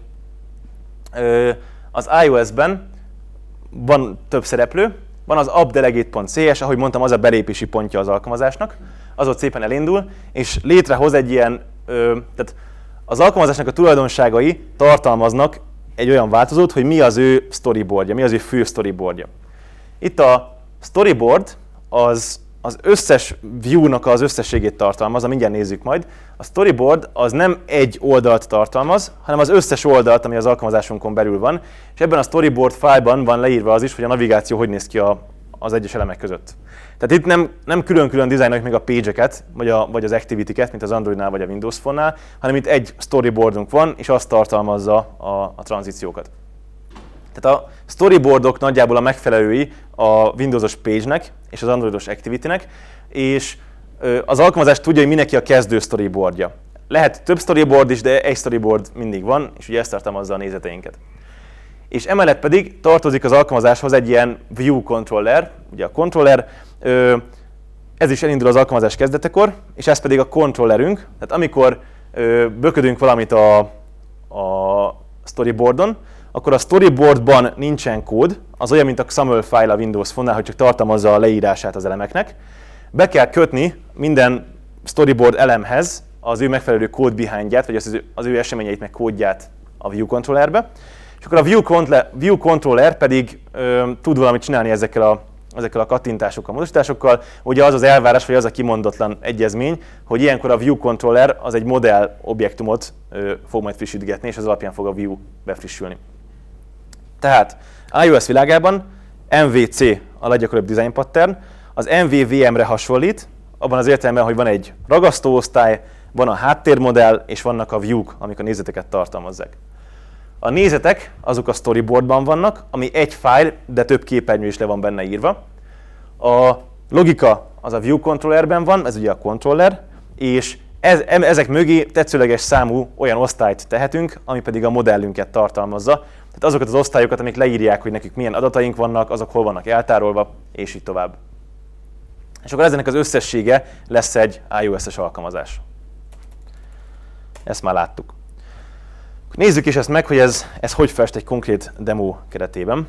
az iOS-ben van több szereplő, van az appdelegate.cs, ahogy mondtam, az a belépési pontja az alkalmazásnak, az ott szépen elindul, és létrehoz egy ilyen, tehát az alkalmazásnak a tulajdonságai tartalmaznak egy olyan változót, hogy mi az ő storyboardja, mi az ő fő storyboardja. Itt a storyboard az összes view-nak az összességét tartalmaz, mindjárt nézzük majd. A storyboard az nem egy oldalt tartalmaz, hanem az összes oldalt, ami az alkalmazásunkon belül van, és ebben a storyboard fájlban van leírva az is, hogy a navigáció hogy néz ki az egyes elemek között. Tehát itt nem külön-külön dizájnoljuk meg a page-eket, vagy az activity-ket, mint az Androidnál vagy a Windows Phone-nál, hanem itt egy storyboardunk van, és azt tartalmazza a tranzíciókat. Tehát a storyboardok nagyjából a megfelelői a Windowsos page-nek és az Androidos activity-nek, és az alkalmazás tudja, hogy mindenki a kezdő storyboardja. Lehet több storyboard is, de egy storyboard mindig van, és ugye ezt tartalmazza a nézeteinket. És emellett pedig tartozik az alkalmazáshoz egy ilyen view controller, ugye a controller, ez is elindul az alkalmazás kezdetekor, és ez pedig a controllerünk, tehát amikor böködünk valamit a storyboardon, akkor a storyboardban nincsen kód, az olyan, mint a XAML file a Windows Phone-nál, hogy csak tartalmazza a leírását az elemeknek. Be kell kötni minden storyboard elemhez az ő megfelelő code behindját, vagy az ő eseményeit meg kódját a Vue controllerbe. És akkor a Vue controller pedig tud valamit csinálni ezekkel a kattintásokkal, módosításokkal. Ugye az az elvárás, vagy az a kimondatlan egyezmény, hogy ilyenkor a Vue controller az egy modell objektumot fog majd frissítgetni, és az alapján fog a Vue befrissülni. Tehát iOS világában MVC a leggyakoribb design pattern, az MVVM-re hasonlít, abban az értelemben, hogy van egy ragasztóosztály, van a háttérmodell, és vannak a view-k, amik a nézeteket tartalmazzák. A nézetek azok a storyboardban vannak, ami egy file, de több képernyő is le van benne írva. A logika az a Vue controllerben van, ez ugye a controller, és ezek mögé tetszőleges számú olyan osztályt tehetünk, ami pedig a modellünket tartalmazza. Tehát azokat az osztályokat, amik leírják, hogy nekünk milyen adataink vannak, azok hol vannak eltárolva, és így tovább. És akkor ennek az összessége lesz egy iOS-es alkalmazás. Ezt már láttuk. Nézzük is ezt meg, hogy ez hogy fest egy konkrét demo keretében.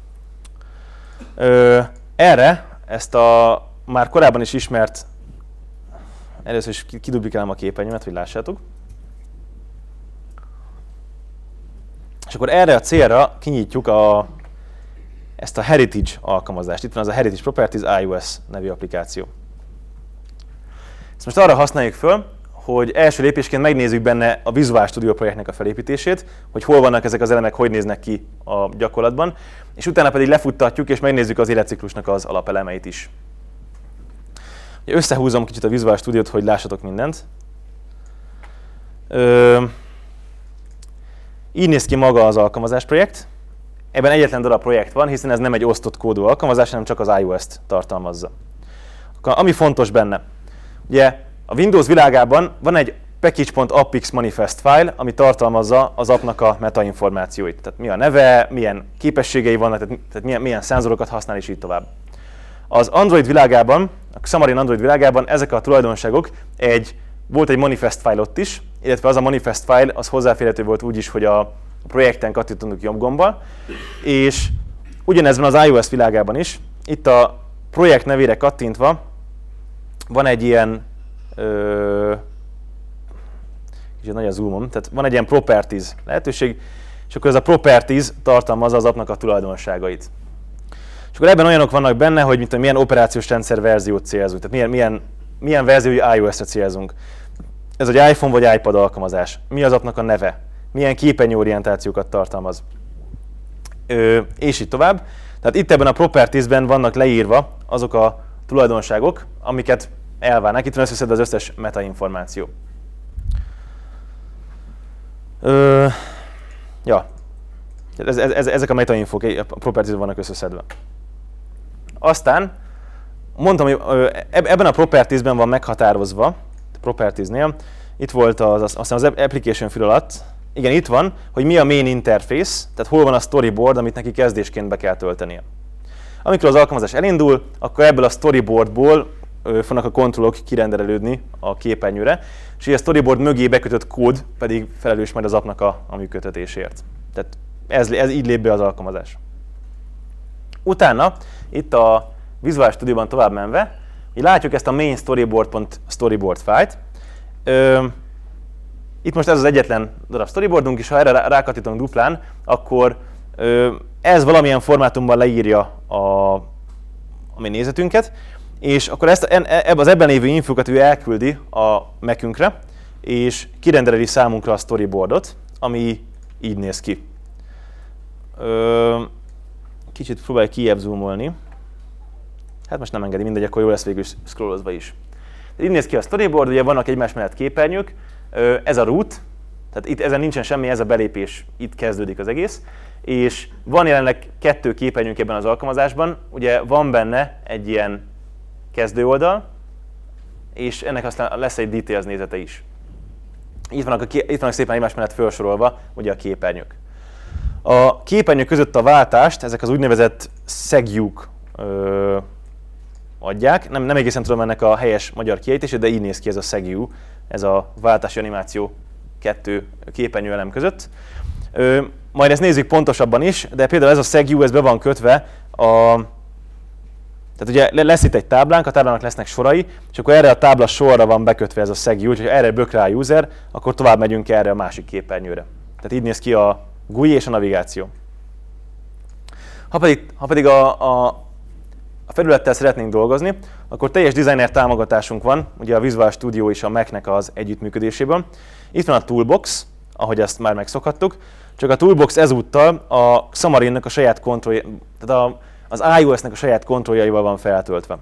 Erre ezt a már korábban is ismert, először is kiduplikálom a képernyőmet, hogy lássátok. És akkor erre a célra kinyitjuk ezt a Heritage alkalmazást. Itt van az a Heritage Properties iOS nevű applikáció. Ezt most arra használjuk föl, hogy első lépésként megnézzük benne a Visual Studio projektnek a felépítését, hogy hol vannak ezek az elemek, hogy néznek ki a gyakorlatban, és utána pedig lefuttatjuk és megnézzük az életciklusnak az alapelemeit is. Összehúzom kicsit a Visual Studiót, hogy lássatok mindent. Így néz ki maga az alkalmazás projekt. Ebben egyetlen darab projekt van, hiszen ez nem egy osztott kódú alkalmazás, hanem csak az iOS-t tartalmazza. Ami fontos benne, ugye a Windows világában van egy package.appx manifest file, ami tartalmazza az appnak a metainformációit. Tehát mi a neve, milyen képességei vannak, tehát milyen szenzorokat használ, és így tovább. Az Android világában, a Xamarin Android világában ezek a tulajdonságok volt egy manifest file ott is, illetve az a manifest file az hozzáférhető volt úgy is, hogy a projekten kattintunk jobb gombbal, és ugyanez van az iOS világában is. Itt a projekt nevére kattintva van egy ilyen kicsit nagy a zoomom, tehát van egy ilyen properties lehetőség, és akkor ez a properties tartalmazza az appnak a tulajdonságait. És akkor ebben olyanok vannak benne, hogy mint, milyen operációs rendszer verziót célzunk, tehát milyen verziói iOS-re célzunk. Ez egy iPhone vagy iPad alkalmazás. Mi az appnak a neve? Milyen képernyőorientációkat tartalmaz? És így tovább. Tehát itt ebben a Properties-ben vannak leírva azok a tulajdonságok, amiket elvárnak. Itt van összeszedve az összes metainformáció. Ja. Ezek a metainfók a Properties-ben vannak összeszedve. Aztán mondtam, hogy ebben a Properties-ben van meghatározva, Properties-nél, itt volt aztán az Application fül alatt, igen, itt van, hogy mi a main interface, tehát hol van a storyboard, amit neki kezdésként be kell töltenie. Amikor az alkalmazás elindul, akkor ebből a storyboardból fognak a kontrollok kirenderelődni a képernyőre, és így a storyboard mögé bekötött kód pedig felelős majd az appnak a működtetésért. Tehát ez így lép be az alkalmazás. Utána, itt a Visual Studio-ban tovább menve, így látjuk ezt a main storyboard fájlt. Itt most ez az egyetlen darab storyboardunk, és ha erre rákattítunk duplán, akkor ez valamilyen formátumban leírja a mi nézetünket, és akkor az ebben lévő infókat ő elküldi a Mac-ünkre, és kirendereli számunkra a storyboardot, ami így néz ki. Kicsit próbálj kijebb zoomolni. Hát most nem engedi, mindegy, akkor jó lesz végül scrollozva is. Így néz ki a storyboard, ugye vannak egymás mellett képernyők, ez a root, tehát itt ezen nincsen semmi, ez a belépés, itt kezdődik az egész, és van jelenleg 2 képernyőnk ebben az alkalmazásban, ugye van benne egy ilyen kezdő oldal, és ennek aztán lesz egy details nézete is. Itt vannak szépen egymás mellett felsorolva ugye a képernyők. A képernyők között a váltást ezek az úgynevezett szegjuk adják. Nem egészen tudom ennek a helyes magyar kiejtését, de így néz ki ez a szegjú, ez a váltási animáció 2 képernyőelem között. Majd ezt nézzük pontosabban is, de például ez a szegjú, ez be van kötve tehát ugye lesz itt egy táblánk, a táblának lesznek sorai, és akkor erre a tábla sorra van bekötve ez a szegjú, úgyhogy erre bök rá a user, akkor tovább megyünk erre a másik képernyőre. Tehát így néz ki a GUI és a navigáció. Ha pedig a felülettel szeretnénk dolgozni, akkor teljes designer támogatásunk van, ugye a Visual Studio és a Mac-nek az együttműködésében. Itt van a Toolbox, ahogy azt már megszokhattuk, csak a Toolbox ezúttal a Xamarin-nek a saját kontrollja, tehát az iOS-nek a saját kontrolljaival van feltöltve.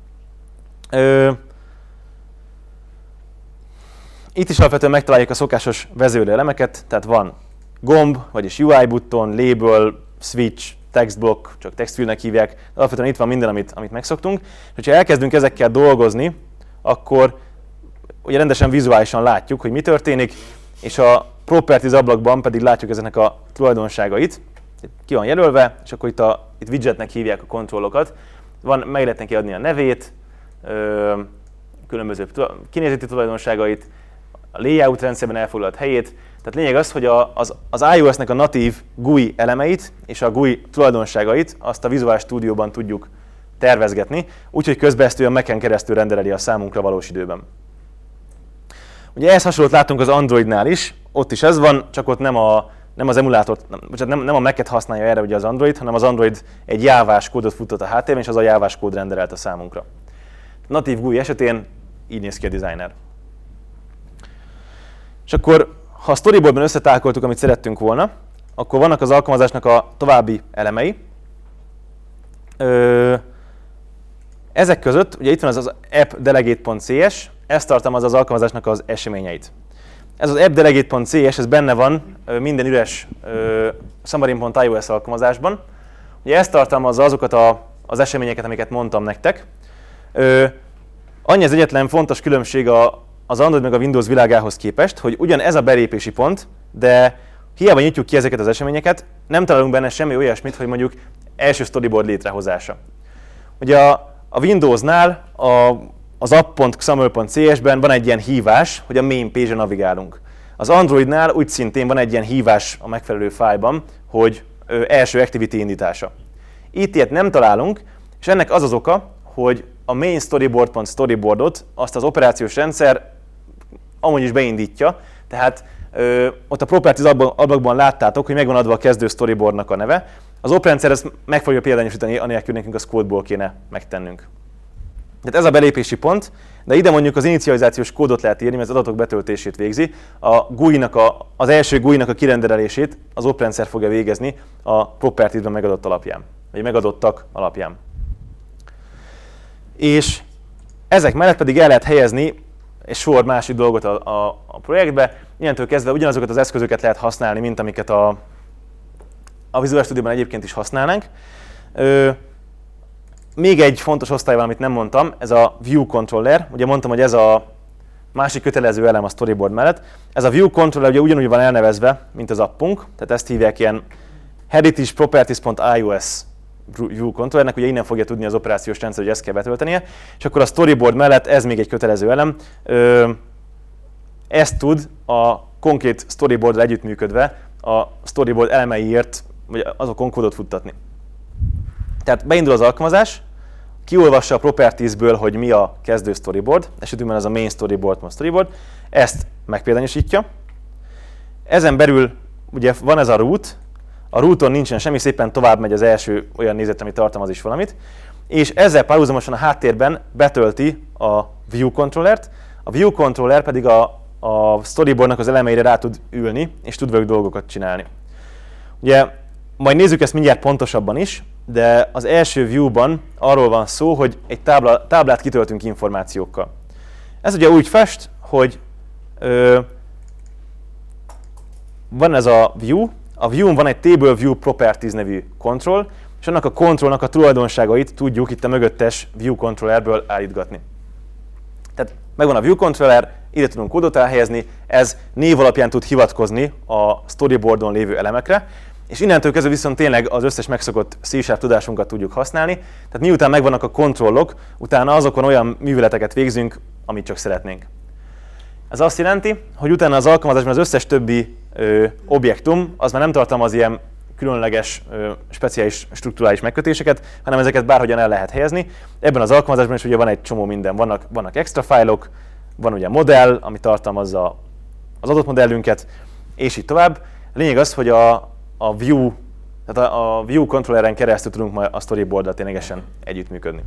Itt is alapvetően megtaláljuk a szokásos vezérlő elemeket, tehát van gomb, vagyis UI button, label, switch, textblock, csak textfieldnek hívják, de alapvetően itt van minden, amit megszoktunk. És ha elkezdünk ezekkel dolgozni, akkor ugye rendesen vizuálisan látjuk, hogy mi történik, és a Properties ablakban pedig látjuk ezeknek a tulajdonságait. Ki van jelölve, és akkor itt widgetnek hívják a kontrollokat. Meg lehet neki adni a nevét, különböző kinézeti tulajdonságait, a layout rendszerben elfoglalt helyét. Tehát lényeg az, hogy az iOS-nek a natív GUI elemeit és a GUI tulajdonságait azt a Visual Studio-ban tudjuk tervezgetni, úgyhogy közben ezt olyan Mac-en keresztül rendereli a számunkra valós időben. Ugye ehhez hasonlót látunk az Androidnál is, ott is ez van, csak ott nem az emulátort, nem a Mac-et használja erre ugye az Android, hanem az Android egy jávás kódot futtat a háttérben, és az a jávás kód renderelt a számunkra. Natív GUI esetén így néz ki a designer. És akkor, ha a storyboardban összetálkoltuk, amit szerettünk volna, akkor vannak az alkalmazásnak a további elemei. Ezek között, ugye itt van az appdelegate.cs, ez tartalmazza az alkalmazásnak az eseményeit. Ez az appdelegate.cs, ez benne van minden üres Xamarin.iOS alkalmazásban. Ugye ez tartalmazza azokat az eseményeket, amiket mondtam nektek. Annyi az egyetlen fontos különbség az Android meg a Windows világához képest, hogy ugyan ez a belépési pont, de hiába nyitjuk ki ezeket az eseményeket, nem találunk benne semmi olyasmit, hogy mondjuk első storyboard létrehozása. Ugye a Windowsnál az app.xaml.cs-ben van egy ilyen hívás, hogy a main page-en navigálunk. Az Androidnál úgy szintén van egy ilyen hívás a megfelelő fájlban, hogy első activity indítása. Itt ilyet nem találunk, és ennek az az oka, hogy a main storyboard.storyboardot azt az operációs rendszer amúgy is beindítja, tehát ott a Properties ablakban láttátok, hogy megvan adva a kezdő storyboardnak a neve, Az oprendszer ezt meg fogja példányosítani, anélkül nekünk az kódból kéne megtennünk. Tehát ez a belépési pont, de ide mondjuk az inicializációs kódot lehet írni, mert az adatok betöltését végzi. Az első GUI-nak a kirenderelését az oprendszer fogja végezni a properties-ben megadott alapján, vagy megadottak alapján. És ezek mellett pedig el lehet helyezni egy sor másik dolgot a projektbe. Innentől kezdve ugyanazokat az eszközöket lehet használni, mint amiket a Visual Studio-ban egyébként is használnánk. Még egy fontos osztály van, amit nem mondtam, ez a View Controller. Ugye mondtam, hogy ez a másik kötelező elem a storyboard mellett. Ez a View Controller ugye ugyanúgy van elnevezve, mint az appunk, tehát ezt hívják ilyen heritage properties.ios View Controllernek, ugye innen fogja tudni az operációs rendszer, hogy ezt kell betöltenie, és akkor a storyboard mellett ez még egy kötelező elem. Ezt tud a konkrét storyboard-ra együttműködve a storyboard elemeiért, vagy azokon kódot futtatni. Tehát beindul az alkalmazás, kiolvassa a propertiesből, hogy mi a kezdő storyboard, esetünkben ez a main storyboard, ezt megpéldányosítja. Ezen belül ugye van ez a root, a rooton nincsen semmi, szépen tovább megy az első olyan nézet, ami tartalmaz is valamit, és ezzel párhuzamosan a háttérben betölti a view controllert, a view controller pedig a storyboardnak az elemeire rá tud ülni, és tud velük dolgokat csinálni. Ugye majd nézzük ezt mindjárt pontosabban is, de az első view-ban arról van szó, hogy egy táblát kitöltünk információkkal. Ez ugye úgy fest, hogy van ez a view-n van egy Table View Properties nevű control, és annak a controlnak a tulajdonságait tudjuk itt a mögöttes view controllerből állítgatni. Tehát megvan a view controller, ide tudunk kódot elhelyezni, ez név alapján tud hivatkozni a storyboardon lévő elemekre, és innentől kezdve viszont tényleg az összes megszokott C# tudásunkat tudjuk használni, tehát miután megvannak a kontrollok, utána azokon olyan műveleteket végzünk, amit csak szeretnénk. Ez azt jelenti, hogy utána az alkalmazásban az összes többi objektum, az már nem tartalmaz ilyen különleges, speciális strukturális megkötéseket, hanem ezeket bárhogyan el lehet helyezni. Ebben az alkalmazásban is ugye van egy csomó minden, vannak extra fájlok, van ugye modell, ami tartalmazza az adott modellünket, és így tovább. A lényeg az, hogy a view controlleren keresztül tudunk majd a storyboard-dal ténylegesen együttműködni.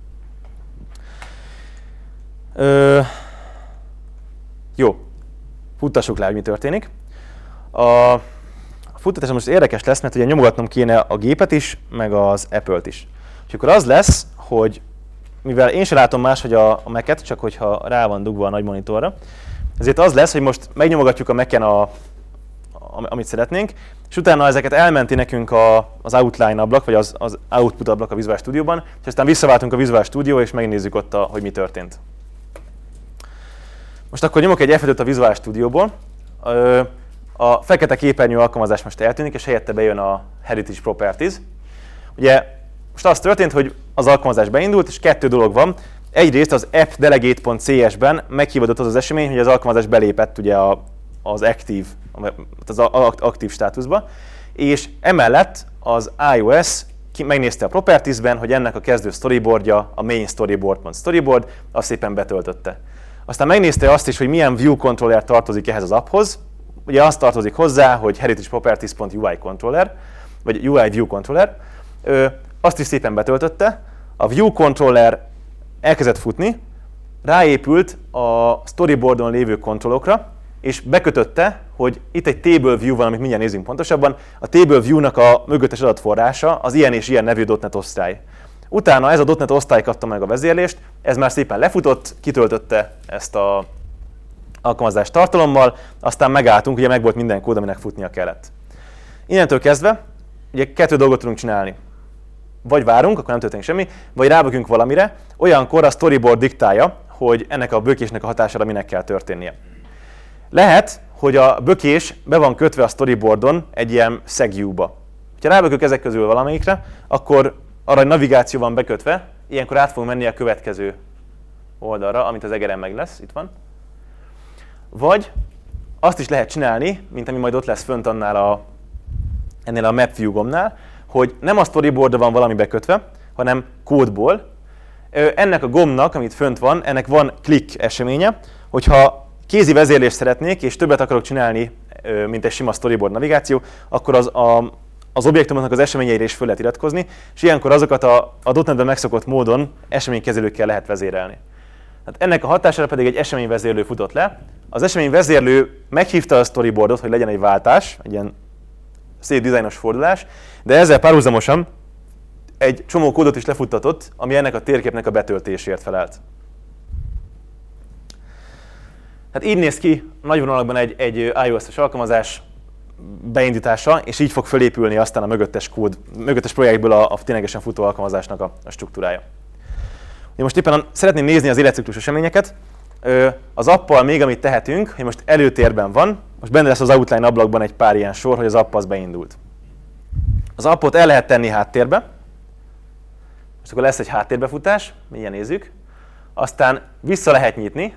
Jó, futtassuk le, hogy mi történik. A futtatás most érdekes lesz, mert ugye nyomogatnom kéne a gépet is, meg az Apple-t is. És akkor az lesz, hogy mivel én sem látom máshogy a Mac-et, csak hogyha rá van dugva a nagy monitorra, ezért az lesz, hogy most megnyomogatjuk a Mac-en amit szeretnénk, és utána ezeket elmenti nekünk az outline ablak, vagy az output ablak a Visual Studio-ban, és aztán visszaváltunk a Visual Studio, és megnézzük ott, hogy mi történt. Most akkor nyomok egy F5-öt a Visual Studio-ból. A fekete képernyő alkalmazás most eltűnik, és helyette bejön a Heritage Properties. Ugye most az történt, hogy az alkalmazás beindult, és kettő dolog van. Egyrészt az appdelegate.cs-ben meghívódott az esemény, hogy az alkalmazás belépett ugye az aktív státuszba, és emellett az iOS megnézte a Properties-ben, hogy ennek a kezdő storyboardja, a main storyboard, azt szépen betöltötte. Aztán megnézte azt is, hogy milyen view controller tartozik ehhez az apphoz. Ugye azt tartozik hozzá, hogy heritage properties.ui controller, vagy UI view controller. Azt is szépen betöltötte. A view controller elkezdett futni, ráépült a storyboardon lévő kontrollokra, és bekötötte, hogy itt egy table view van, amit mindjárt nézzünk pontosabban. A table view-nak a mögöttes adatforrása az ilyen és ilyen nevű .NET osztály. Utána ez a .NET osztály kapta meg a vezérlést, ez már szépen lefutott, kitöltötte ezt az alkalmazást tartalommal, aztán megálltunk, ugye megvolt minden kód, aminek futnia kellett. Innentől kezdve ugye kettő dolgot tudunk csinálni. Vagy várunk, akkor nem történik semmi, vagy rábökünk valamire, olyankor a storyboard diktálja, hogy ennek a bökésnek a hatására minek kell történnie. Lehet, hogy a bökés be van kötve a storyboardon egy ilyen segue-ba. Ha rábökök ezek közül valamelyikre, akkor arra egy navigáció van bekötve, ilyenkor át fogunk menni a következő oldalra, amit az egeren meg lesz, itt van. Vagy azt is lehet csinálni, mint ami majd ott lesz fönt ennél a Map View gombnál, hogy nem a storyboardra van valami bekötve, hanem kódból. Ennek a gombnak, amit fönt van, ennek van click eseménye, hogyha kézi vezérlést szeretnék, és többet akarok csinálni, mint egy sima storyboard navigáció, akkor az objektumoknak az eseményeire is föl lehet iratkozni, és ilyenkor azokat a .NET-ben megszokott módon eseménykezelőkkel lehet vezérelni. Hát ennek a hatására pedig egy eseményvezérlő futott le. Az eseményvezérlő meghívta a storyboardot, hogy legyen egy váltás, egy ilyen szép dizájnos fordulás, de ezzel párhuzamosan egy csomó kódot is lefuttatott, ami ennek a térképnek a betöltéséért felelt. Hát így néz ki nagy vonalakban egy iOS-es alkalmazás beindítása, és így fog felépülni aztán a mögöttes projektből a ténylegesen futó alkalmazásnak a struktúrája. Most éppen szeretném nézni az életciklus eseményeket. Az appal még amit tehetünk, hogy most előtérben van, most benne lesz az Outline ablakban egy pár ilyen sor, hogy az app az beindult. Az appot el lehet tenni háttérbe, most akkor lesz egy háttérbefutás, mindjárt nézzük, aztán vissza lehet nyitni,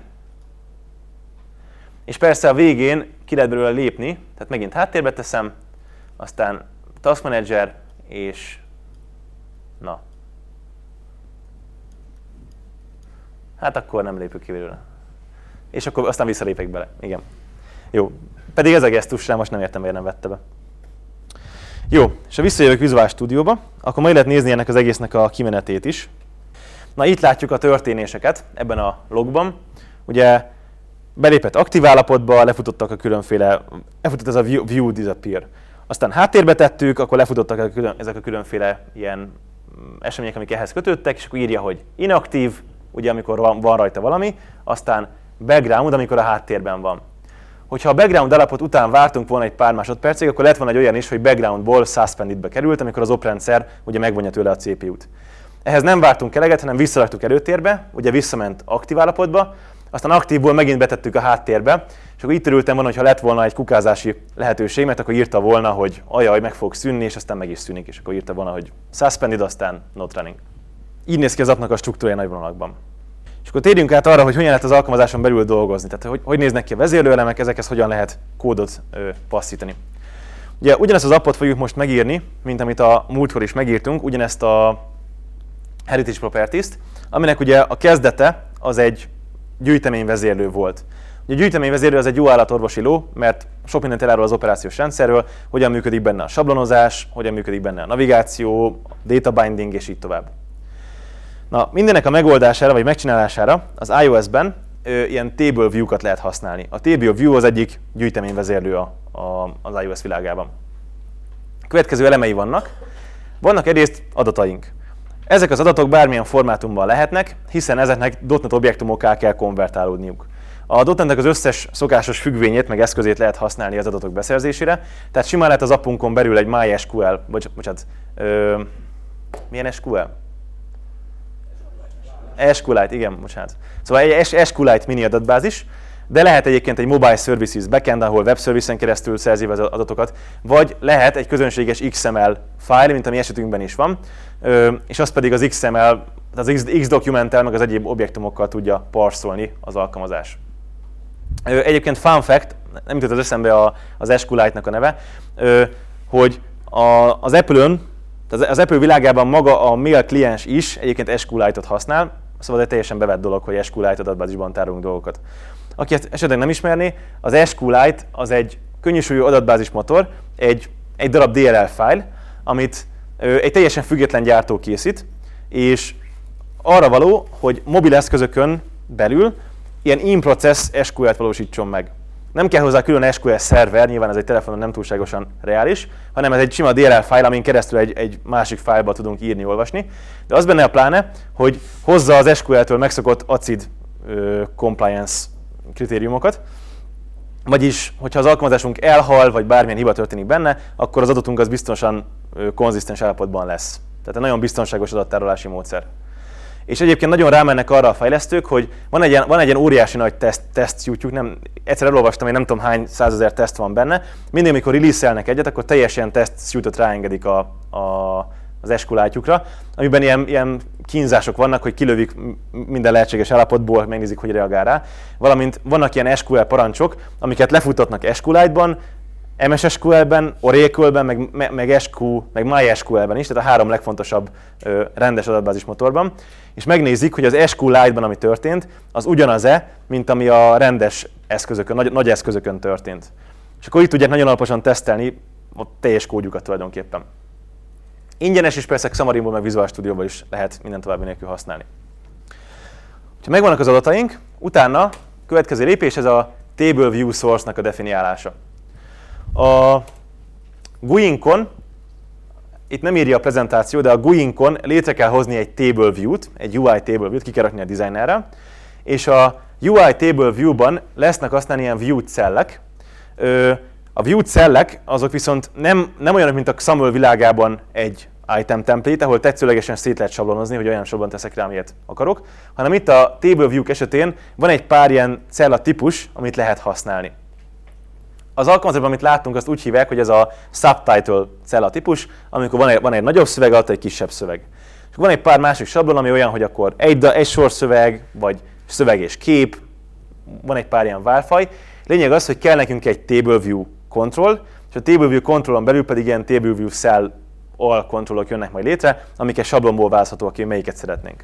és persze a végén ki lehet belőle lépni, tehát megint háttérbe teszem, aztán Task Manager, és na. Hát akkor nem lépünk ki belőle. És akkor aztán visszalépek bele. Igen. Jó. Pedig ez a gesztusra most nem értem, miért nem vette be. Jó, és ha visszajövök Visual Studio-ba, akkor majd lehet nézni ennek az egésznek a kimenetét is. Na itt látjuk a történéseket ebben a logban. Ugye belépett aktív állapotba, lefutottak a különféle, lefutott ez a view disappear. Aztán háttérbe tettük, akkor lefutottak ezek a különféle ilyen események, amik ehhez kötődtek, és akkor írja, hogy inaktív, ugye amikor van rajta valami, aztán background, amikor a háttérben van. Hogyha a background állapot után vártunk volna egy pár másodpercig, akkor lett volna egy olyan is, hogy backgroundból suspendedbe került, amikor az oprendszer ugye megvonja tőle a CPU-t. Ehhez nem vártunk eleget, hanem visszaraktuk előtérbe, ugye visszament aktív állapotba, aztán aktívból megint betettük a háttérbe, és akkor itt örültem volna, hogyha lett volna egy kukázási lehetőség, mert akkor írta volna, hogy ajaj, meg fog szűnni, és aztán meg is szűnik, és akkor írta volna, hogy suspended, aztán not running. Így néz ki az appnak a struktúrája nagy vonalakban. És akkor térjünk át arra, hogy hogyan lehet az alkalmazáson belül dolgozni, tehát hogy néznek ki a vezérlőelemek, ezekhez hogyan lehet kódot passzítani. Ugye ugyanezt az appot fogjuk most megírni, mint amit a múltkor is megírtunk, ugyanezt a Heritage Properties-t, aminek ugye a kezdete az egy gyűjteményvezérlő volt. Ugye a gyűjteményvezérlő az egy jó állatorvosi ló, mert sok mindent elárul az operációs rendszerről, hogyan működik benne a sablonozás, hogyan működik benne a navigáció, a data binding és így tovább. Na, mindennek a megoldására vagy megcsinálására az iOS-ben ilyen table view-kat lehet használni. A table view az egyik gyűjteményvezérlő az iOS világában. A következő elemei vannak. Vannak egyrészt adataink. Ezek az adatok bármilyen formátumban lehetnek, hiszen ezeknek .NET objektumokká kell konvertálódniuk. A .NET-nek az összes szokásos függvényét meg eszközét lehet használni az adatok beszerzésére, tehát simán lehet az appunkon belül egy MySQL, milyen SQL? SQLite, igen, bocsánat. Szóval egy SQLite mini adatbázis, de lehet egyébként egy Mobile Services backend, ahol web service-en keresztül szerzi az adatokat, vagy lehet egy közönséges XML file, mint ami esetünkben is van, és az pedig az XML, az Xdocument-tel, meg az egyéb objektumokkal tudja parszolni az alkalmazás. Egyébként fun fact, nem jutott az eszembe az SQLite-nak a neve, hogy az Apple-ön, az Apple világában maga a mail kliens is egyébként SQLite-ot használ, szóval egy teljesen bevett dolog, hogy SQLite adatbázisban tárolunk dolgokat. Aki ezt esetleg nem ismerné, az SQLite az egy könnyűsúlyú adatbázis motor, egy darab DLL file, amit egy teljesen független gyártó készít, és arra való, hogy mobil eszközökön belül ilyen in-process SQL-t valósítson meg. Nem kell hozzá külön SQL szerver, nyilván ez egy telefonon nem túlságosan reális, hanem ez egy sima DLL file, amin keresztül egy másik fájlba tudunk írni, olvasni. De az benne a pláne, hogy hozza az SQL-től megszokott ACID compliance kritériumokat, vagyis, hogyha az alkalmazásunk elhal, vagy bármilyen hiba történik benne, akkor az adatunk az biztosan konzisztens állapotban lesz. Tehát egy nagyon biztonságos adattárolási módszer. És egyébként nagyon rámennek arra a fejlesztők, hogy van egy ilyen óriási nagy teszt suite-juk, egyszer elolvastam, hogy nem tudom hány százezer teszt van benne, mindig, amikor release-elnek egyet, akkor teljesen teszt suite-ot ráengedik az SQLite-jukra, amiben ilyen kínzások vannak, hogy kilövik minden lehetséges állapotból, megnézik, hogy reagál rá. Valamint vannak ilyen SQL parancsok, amiket lefutatnak SQLite-ban, MS SQL-ben, Oracle-ben, meg MySQL-ben is, tehát a három legfontosabb rendes adatbázis motorban, és megnézik, hogy az SQLite-ban, ami történt, az ugyanaz-e, mint ami a rendes eszközökön, nagy eszközökön történt. És akkor itt tudják nagyon alaposan tesztelni a teljes kódjukat tulajdonképpen. Ingyenes is persze Xamarinból meg Visual Studioból is lehet minden további nélkül használni. Ha megvannak az adataink, utána következő lépés ez a Table View Source-nak a definiálása. A GUI-nkon, itt nem írja a prezentáció, de a GUI-nkon létre kell hozni egy Table View-t, egy UI Table View-t, ki kell rakni a designerre, és a UI Table View-ban lesznek aztán ilyen view cellek. A view cellek azok viszont nem olyanok, mint a XAML világában egy item template, ahol tetszőlegesen szét lehet sablonozni, hogy olyan sablont teszek rá, amilyet akarok, hanem itt a Table View esetén van egy pár ilyen cella típus, amit lehet használni. Az alkalmazásban, amit láttunk, azt úgy hívják, hogy ez a subtitle cella típus, amikor van egy nagyobb szöveg, alatt egy kisebb szöveg. És van egy pár másik sablon, ami olyan, hogy akkor egy sor szöveg, vagy szöveg és kép, van egy pár ilyen válfaj. Lényeg az, hogy kell nekünk egy Table View control, és a Table View controlon belül pedig ilyen Table View cell controlok jönnek majd létre, amiket sablonból választhatóak ki, melyiket szeretnénk.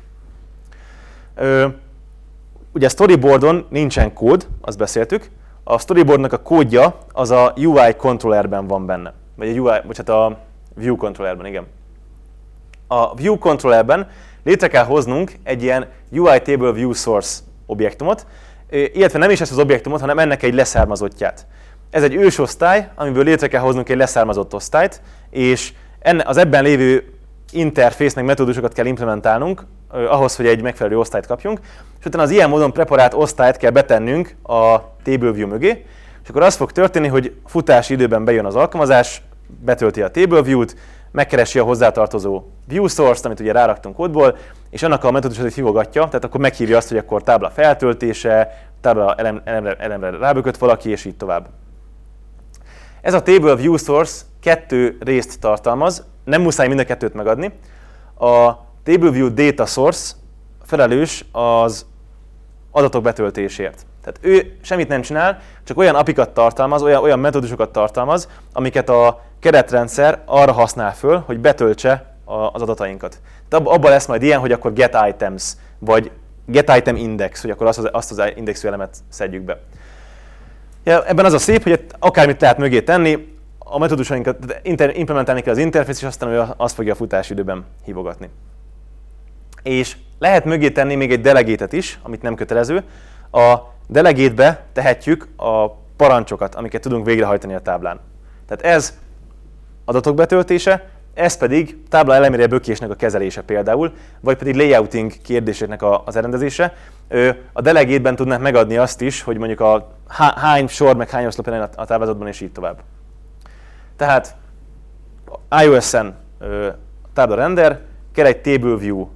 Ugye a storyboardon nincsen kód, azt beszéltük. A storyboardnak a kódja az a UI controllerben van benne. Vagy a View controllerben, igen. A View controllerben létre kell hoznunk egy ilyen UI Table View Source objektumot, illetve nem is ezt az objektumot, hanem ennek egy leszármazottját. Ez egy ősosztály, amiből létre kell hoznunk egy leszármazott osztályt, és az ebben lévő interfész meg metódusokat kell implementálnunk ahhoz, hogy egy megfelelő osztályt kapjunk, és utána az ilyen módon preparált osztályt kell betennünk a Table View mögé, és akkor az fog történni, hogy futási időben bejön az alkalmazás, betölti a Table View-t, megkeresi a hozzátartozó View Source-t, amit ugye ráraktunk kódból, és annak a metódusát hívogatja, tehát akkor meghívja azt, hogy akkor tábla feltöltése, tábla elemre rábökött valaki, és így tovább. Ez a Table View Source 2 részt tartalmaz, nem muszáj mind a kettőt megadni. A Table View Data Source felelős az adatok betöltésért. Tehát ő semmit nem csinál, csak olyan API-kat tartalmaz, olyan metódusokat tartalmaz, amiket a keretrendszer arra használ föl, hogy betöltse az adatainkat. Tehát abban lesz majd ilyen, hogy akkor get items, vagy get item index, hogy akkor azt az indexű elemet szedjük be. Ja, ebben az a szép, hogy akármit lehet mögé tenni, a metódusainkat implementálni kell az interfész, és aztán azt fogja a futási időben hívogatni. És lehet mögé tenni még egy delegatet is, amit nem kötelező. A delegate-be tehetjük a parancsokat, amiket tudunk végrehajtani a táblán. Tehát ez adatok betöltése, ez pedig tábla elemére bökésnek a kezelése például, vagy pedig layouting kérdéseknek az elrendezése. A delegate-ben tudnánk megadni azt is, hogy mondjuk hány sor, meg hány oszlop legyen a táblázatban, és így tovább. Tehát iOS-en tábla render, kell egy Table View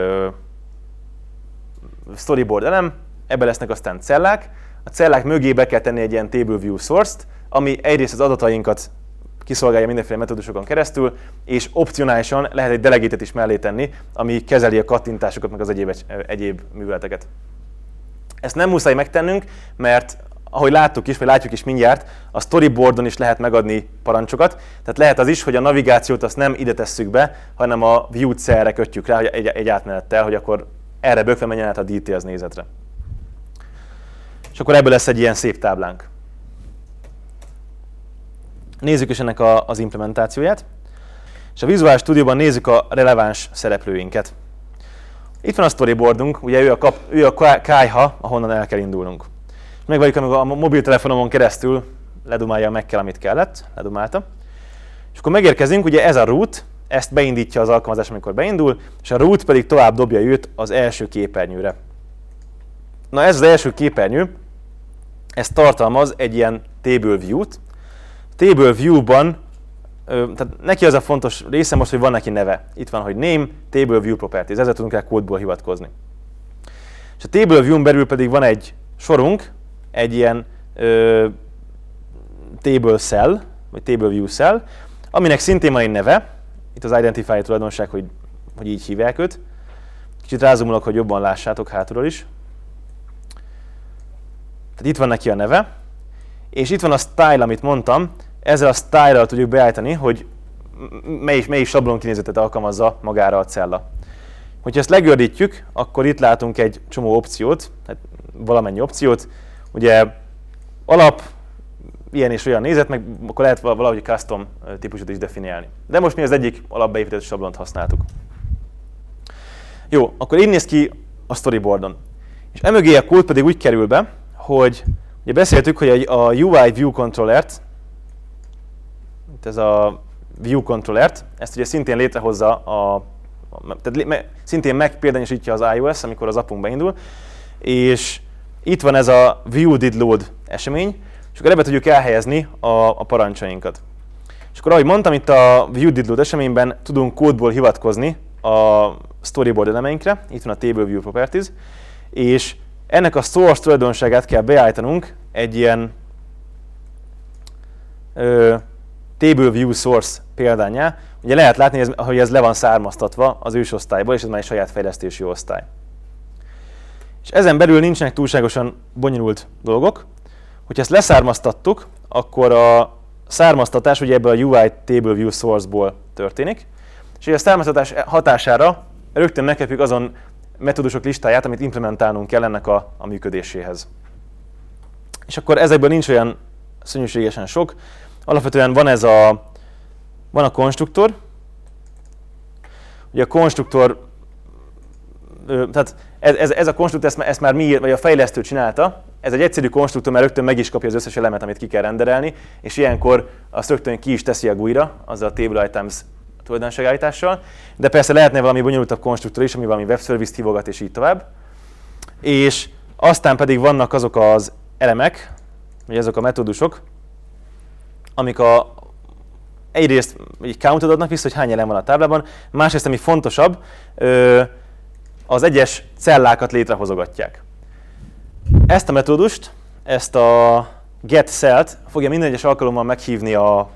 storyboard elem, ebben lesznek aztán cellák. A cellák mögé be kell tenni egy ilyen Table View Source-t, ami egyrészt az adatainkat kiszolgálja mindenféle metódusokon keresztül, és opcionálisan lehet egy delegatet is mellé tenni, ami kezeli a kattintásokat, meg az egyéb műveleteket. Ezt nem muszáj megtennünk, mert ahogy láttuk is, vagy látjuk is mindjárt, a storyboardon is lehet megadni parancsokat. Tehát lehet az is, hogy a navigációt azt nem ide tesszük be, hanem a view cellre kötjük rá egy átmenettel, hogy akkor erre bökve menjen át a details nézetre. És akkor ebből lesz egy ilyen szép táblánk. Nézzük is ennek az implementációját. És a Visual Studioban nézzük a releváns szereplőinket. Itt van a storyboardunk, ugye ő a kályha, ahonnan el kell indulnunk. Megvárjuk, amikor a mobiltelefonomon keresztül ledumálja meg kell, amit kellett, ledumálta. És akkor megérkezünk, ugye ez a root, ezt beindítja az alkalmazás, amikor beindul, és a root pedig tovább dobja őt az első képernyőre. Na ez az első képernyő, ez tartalmaz egy ilyen Table View-t. Table View-ban, tehát neki az a fontos része most, hogy van neki neve. Itt van, hogy name, Table View Properties, ezzel tudunk rá kódból hivatkozni. És a Table View-n belül pedig van egy sorunk, egy ilyen table cell, vagy table view cell, aminek szintén van egy neve, itt az identifier tulajdonság, hogy így hívják őt. Kicsit rázumolok, hogy jobban lássátok hátulról is. Tehát itt van neki a neve, és itt van a style, amit mondtam, ezzel a style-ral tudjuk beállítani, hogy melyik sablon kinézetet alkalmazza magára a cella. Hogyha ezt legördítjük, akkor itt látunk egy csomó opciót, tehát valamennyi opciót. Ugye alap, ilyen és olyan nézet, meg akkor lehet valahogy custom típusot is definiálni. De most mi az egyik alapbeépített sablont használtuk. Jó, akkor így néz ki a storyboardon. És emögé a kód pedig úgy kerül be, hogy ugye beszéltük, hogy a UI view controllert, ez a view controllert, ezt ugye szintén létrehozza, tehát szintén megpéldányosítja az iOS, amikor az appunk beindul, és itt van ez a view did load esemény, és akkor ebbe tudjuk elhelyezni a parancsainkat. És akkor ahogy mondtam, itt a view did load eseményben tudunk kódból hivatkozni a storyboard elemeinkre, itt van a table view properties, és ennek a source tulajdonságát kell beállítanunk egy ilyen table view source példányá. Ugye lehet látni, hogy ez le van származtatva az ősosztályból, és ez már egy saját fejlesztési osztály. És ezen belül nincsenek túlságosan bonyolult dolgok. Hogyha ezt leszármaztattuk, akkor a származtatás ugye ebből a UI table view source-ból történik, és a származtatás hatására rögtön megkapjuk azon metódusok listáját, amit implementálnunk kell ennek a működéséhez. És akkor ezekből nincs olyan szörnyűségesen sok. Alapvetően van a konstruktor. Ugye a konstruktor, tehát ez a konstruktor, ezt már mi, vagy a fejlesztő csinálta. Ez egy egyszerű konstruktor, mert rögtön meg is kapja az összes elemet, amit ki kell renderelni, és ilyenkor azt rögtön ki is teszi a GUI-ra, azzal a table items tulajdonságállítással. De persze lehetne valami bonyolultabb konstruktor is, ami valami web service-t hívogat, és így tovább. És aztán pedig vannak azok az elemek, vagy azok a metódusok, amik egyrészt egy countot adnak vissza, hogy hány elem van a táblában, másrészt, ami fontosabb, az egyes cellákat létrehozogatják. Ezt a metódust, ezt a getCellt fogja minden egyes alkalommal meghívni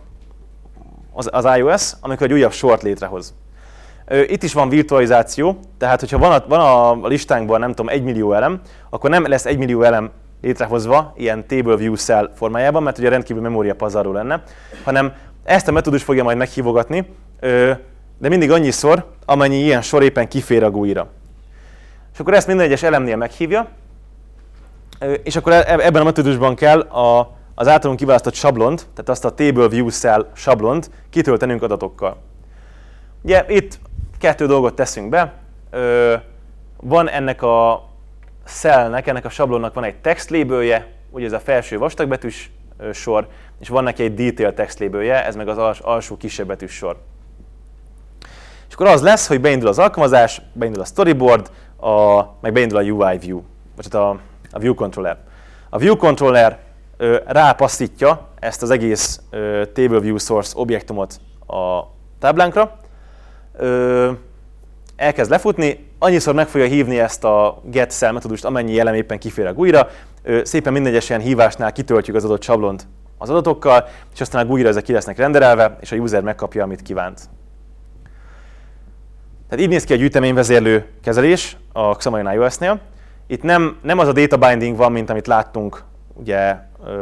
az iOS, amikor egy újabb sort létrehoz. Itt is van virtualizáció, tehát hogyha van a listánkban, nem tudom, 1 millió elem, akkor nem lesz 1 millió elem létrehozva ilyen table view cell formájában, mert ugye rendkívül memóriapazarló lenne, hanem ezt a metódust fogja majd meghívogatni, de mindig annyiszor, amennyi ilyen sor éppen kifér a GUI-ra. És akkor ezt minden egyes elemnél meghívja, és akkor ebben a metódusban kell az általunk kiválasztott sablont, tehát azt a table view cell sablont kitöltenünk adatokkal. Ugye itt 2 dolgot teszünk be, van ennek a cellnek, ennek a sablonnak van egy text labelje, ugye ez a felső vastagbetűs sor, és van neki egy detail text labelje, ez meg az alsó kisebb betűs sor. És akkor az lesz, hogy beindul az alkalmazás, beindul a storyboard, meg beindul a UI view, vagy a view controller. A view controller rápasszítja ezt az egész table view source objektumot a táblánkra, elkezd lefutni, annyiszor meg fogja hívni ezt a getCell metódust, amennyi elem éppen kifér a GUI-ra, szépen minden egyes ilyen hívásnál kitöltjük az adott sablont az adatokkal, és aztán a GUI-ra ezek ki lesznek renderelve, és a user megkapja, amit kívánt. Tehát így néz ki a gyűjteményvezérlő kezelés a Xamarin iOS-nél. Itt nem az a data binding van, mint amit láttunk ugye,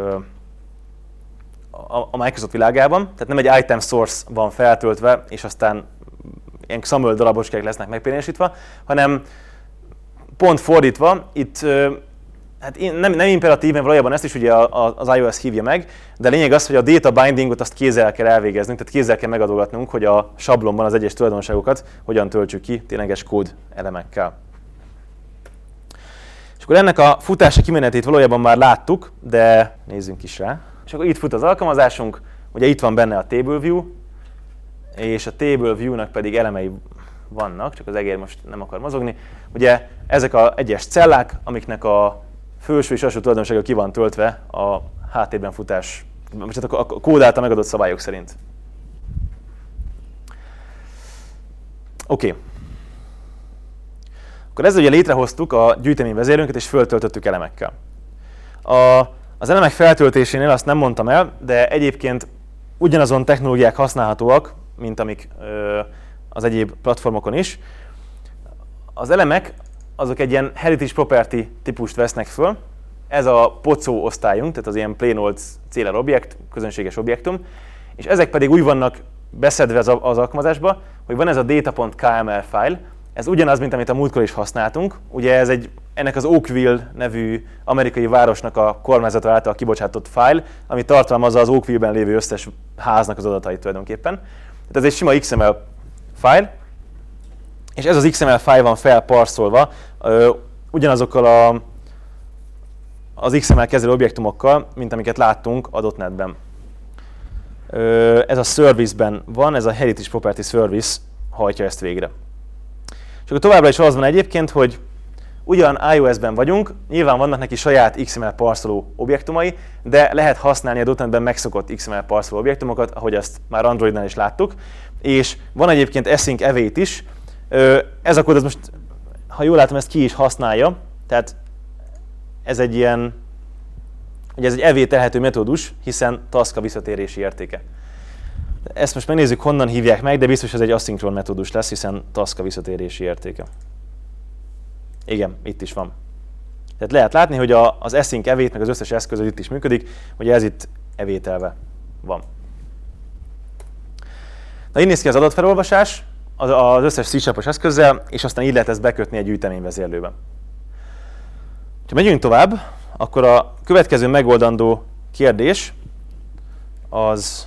a Microsoft világában, tehát nem egy item source van feltöltve, és aztán ilyen XAML daraboskák lesznek megpéldányosítva, hanem pont fordítva, itt hát nem imperatíven valójában ezt is ugye az iOS hívja meg, de a lényeg az, hogy a data bindingot azt kézzel kell elvégeznünk, tehát kézzel kell megadogatnunk, hogy a sablonban az egyes tulajdonságokat hogyan töltsük ki tényleges kód elemekkel. És akkor ennek a futási kimenetét valójában már láttuk, de nézzünk is rá. És akkor itt fut az alkalmazásunk, ugye itt van benne a table view, és a table view-nak pedig elemei vannak, csak az egér most nem akar mozogni. Ugye ezek az egyes cellák, amiknek a felső és alsó tulajdonsága ki van töltve a háttérben futás, most a kód által megadott szabályok szerint. Oké. Akkor ezzel ugye létrehoztuk a gyűjteményvezérlőnket és föltöltöttük elemekkel. Az elemek feltöltésénél azt nem mondtam el, de egyébként ugyanazon technológiák használhatóak, mint amik az egyéb platformokon is. Az elemek azok egy ilyen heritage property típust vesznek föl. Ez a POCO osztályunk, tehát az ilyen plain old CLR objekt, közönséges objektum, és ezek pedig úgy vannak beszedve az alkalmazásba, hogy van ez a data.kml file, ez ugyanaz, mint amit a múltkor is használtunk. Ugye ez egy ennek az Oakville nevű amerikai városnak a kormányzata által kibocsátott fájl, ami tartalmazza az Oakville-ben lévő összes háznak az adatait tulajdonképpen. Tehát ez egy sima XML fájl, és ez az XML fájl van felparszolva ugyanazokkal az XML kezelő objektumokkal, mint amiket láttunk a .NET-ben. Ez a service-ben van, ez a Heritage Property Service hajtja ezt végre. És akkor továbbra is az van egyébként, hogy ugyan iOS-ben vagyunk, nyilván vannak neki saját XML parszoló objektumai, de lehet használni a .NET-ben megszokott XML parszoló objektumokat, ahogy ezt már Androidnál is láttuk. És van egyébként async await is. Ez a kód, ez most, ha jól látom, ezt ki is használja, tehát ez egy ilyen, ugye ez egy await telhető metódus, hiszen task a visszatérési értéke. Ezt most megnézzük, honnan hívják meg, de biztos ez egy aszinkron metódus lesz, hiszen task a visszatérési értéke. Igen, itt is van. Tehát lehet látni, hogy az async await meg az összes eszköz itt is működik, hogy ez itt await-elve van. Na, így néz ki az adatfelolvasás az összes C# eszközzel, és aztán így lehet ezt bekötni egy gyűjteményvezérlőbe. Ha megyünk tovább, akkor a következő megoldandó kérdés az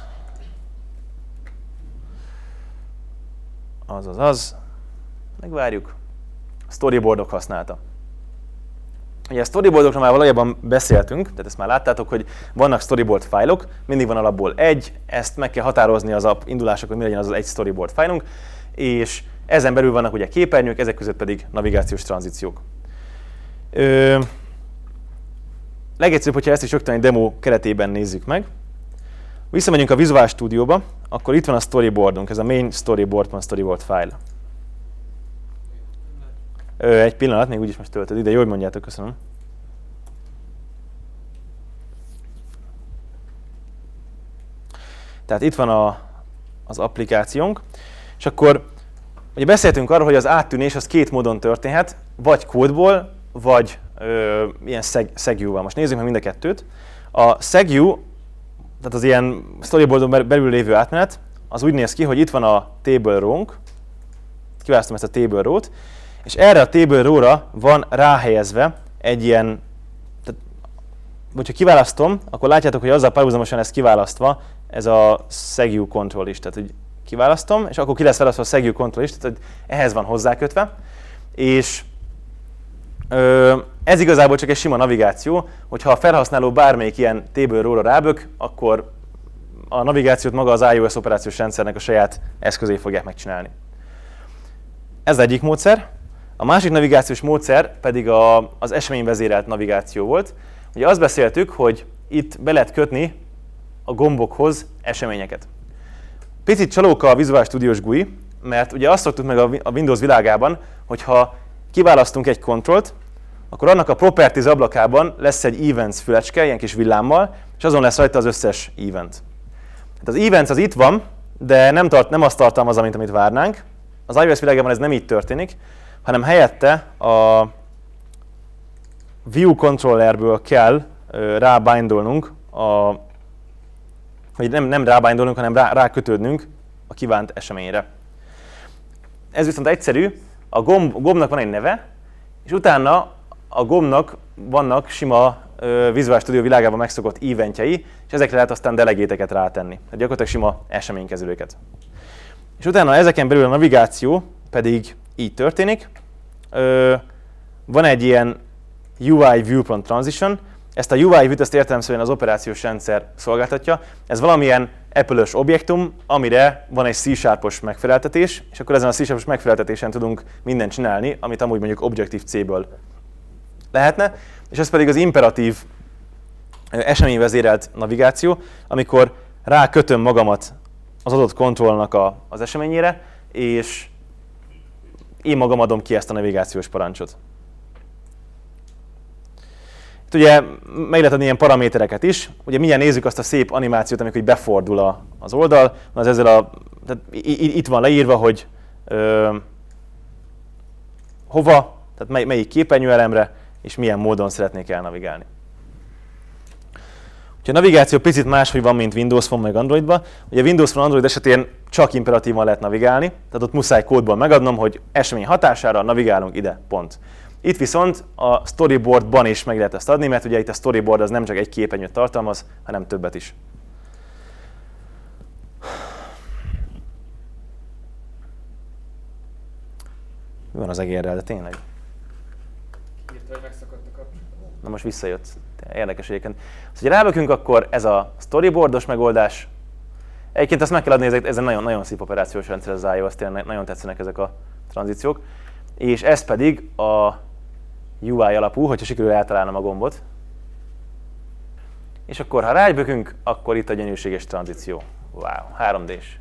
megvárjuk, a storyboardok használata. Ugye a storyboardokról már valójában beszéltünk, tehát ezt már láttátok, hogy vannak storyboard fájlok, mindig van alapból egy, ezt meg kell határozni az app indulásakor, hogy mi legyen az egy storyboard fájlunk, és ezen belül vannak ugye képernyők, ezek között pedig navigációs tranzíciók. Legegyszerűbb, hogyha ezt is rögtön egy demo keretében nézzük meg. Visszamegyünk a Visual Studio-ba, akkor itt van a storyboardunk, ez a main storyboard file. Egy pillanat, még úgyis most töltöd ide, jól mondjátok, köszönöm. Tehát itt van az applikációnk, és akkor ugye beszéltünk arról, hogy az áttűnés az két módon történhet, vagy kódból, vagy ilyen segue-val. Most nézzük meg mind a kettőt. A segue, tehát az ilyen storyboardon belül lévő átmenet, az úgy néz ki, hogy itt van a table row-nk, kiválasztom ezt a table row-t, és erre a table row-ra van ráhelyezve egy ilyen, tehát, hogyha kiválasztom, akkor látjátok, hogy azzal párhuzamosan ez kiválasztva, ez a segue control is. Tehát, hogy kiválasztom, és akkor ki lesz választva a segue control is, tehát ehhez van hozzákötve. És ez igazából csak egy sima navigáció, hogyha a felhasználó bármelyik ilyen table row-ra rábök, akkor a navigációt maga az iOS operációs rendszernek a saját eszközé fogják megcsinálni. Ez egyik módszer. A másik navigációs módszer pedig az eseményvezérelt navigáció volt. Ugye azt beszéltük, hogy itt be lehet kötni a gombokhoz eseményeket. Picit csalóka a Visual Studio-s GUI, mert ugye azt szoktuk meg a Windows világában, hogyha kiválasztunk egy kontrollt, akkor annak a Properties ablakában lesz egy Events fülecske, ilyen kis villámmal, és azon lesz rajta az összes event. Hát az Events az itt van, de nem azt tartalmaz, amit várnánk. Az iOS világában ez nem így történik, hanem helyette a View Controllerből kell rábindolnunk, vagy nem rábindolnunk, hanem rákötődnünk a kívánt eseményre. Ez viszont egyszerű, a gombnak van egy neve, és utána a gombnak vannak sima Visual Studio világában megszokott eventjei, és ezekre lehet aztán delegéteket rátenni. Tehát gyakorlatilag sima eseménykezelőket. És utána ezeken belül a navigáció pedig így történik. Van egy ilyen UI Viewpoint Transition. Ezt a UI View-t értelemszerűen az operációs rendszer szolgáltatja. Ez valamilyen Apple-ös objektum, amire van egy C#-os megfeleltetés, és akkor ezen a C#-os megfeleltetésen tudunk mindent csinálni, amit amúgy mondjuk Objective-C-ből lehetne. És ez pedig az imperatív eseményvezérelt navigáció, amikor rákötöm magamat az adott kontrollnak az eseményére, és én magam adom ki ezt a navigációs parancsot. Itt ugye meg lehet adni ilyen paramétereket is. Ugye mindjárt nézzük azt a szép animációt, amikor így befordul az oldal. Az ezzel tehát itt van leírva, hogy hova, tehát melyik képernyőelemre, és milyen módon szeretnék elnavigálni. A navigáció picit máshogy van, mint Windows Phone meg Androidban. Ugye Windows Phone Android esetén csak imperatívan lehet navigálni, tehát ott muszáj kódból megadnom, hogy esemény hatására navigálunk ide, pont. Itt viszont a storyboardban is meg lehet ezt adni, mert ugye itt a storyboard az nem csak egy képernyőt tartalmaz, hanem többet is. Mi van az egérrel, de tényleg?
Írta, hogy megszakadt a kapcsolat.
Na most visszajött. Érdekes egyébként. Szóval, ha rábökünk, akkor ez a storyboardos megoldás. Egyébként azt meg kell adni, ez egy nagyon szép operációs rendszer az iOS, tényleg nagyon tetszenek ezek a tranzíciók. És ez pedig a UI alapú, hogyha sikerül eltalálnom a gombot. És akkor, ha rábökünk, akkor itt a gyönyörűséges tranzíció. Wow, 3D-s.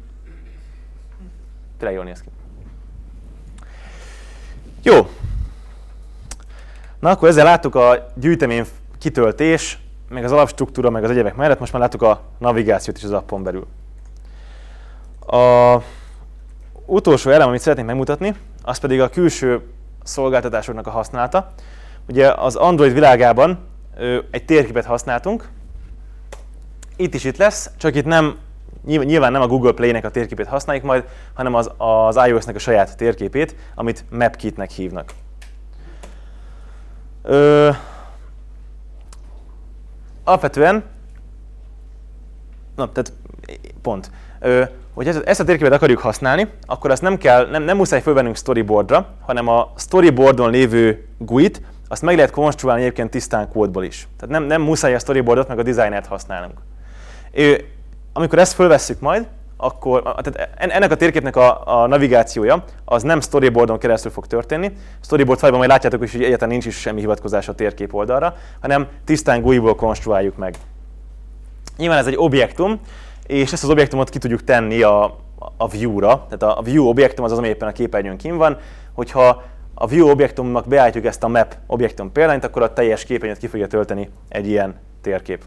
Tényleg jól néz ki. Jó. Na akkor ezzel láttuk a gyűjtemény kitöltés, meg az alapstruktúra, meg az egyebek mellett, most már láttuk a navigációt is az appon belül. A utolsó elem, amit szeretnék megmutatni, az pedig a külső szolgáltatásoknak a használata. Ugye az Android világában egy térképet használtunk, itt lesz, csak itt nem, nyilván nem a Google Play-nek a térképét használjuk majd, hanem az iOS-nek a saját térképét, amit MapKit-nek hívnak. Alapvetően, hogy ezt a térképet akarjuk használni, akkor azt nem muszáj fölvennünk storyboardra, hanem a storyboardon lévő GUI-t, azt meg lehet konstruálni egyébként tisztán kódból is. Tehát nem muszáj a storyboardot meg a designert használnunk. Amikor ezt fölvesszük majd, akkor tehát ennek a térképnek a navigációja az nem storyboardon keresztül fog történni. Storyboard fájlban majd látjátok is, hogy egyáltalán nincs is semmi hivatkozás a térkép oldalra, hanem tisztán GUI-ból konstruáljuk meg. Nyilván ez egy objektum, és ezt az objektumot ki tudjuk tenni a view-ra. Tehát a view objektum az ami éppen a képernyőn kint van. Hogyha a view objektumnak beállítjuk ezt a map objektum példányt, akkor a teljes képernyőt ki fogja tölteni egy ilyen térkép.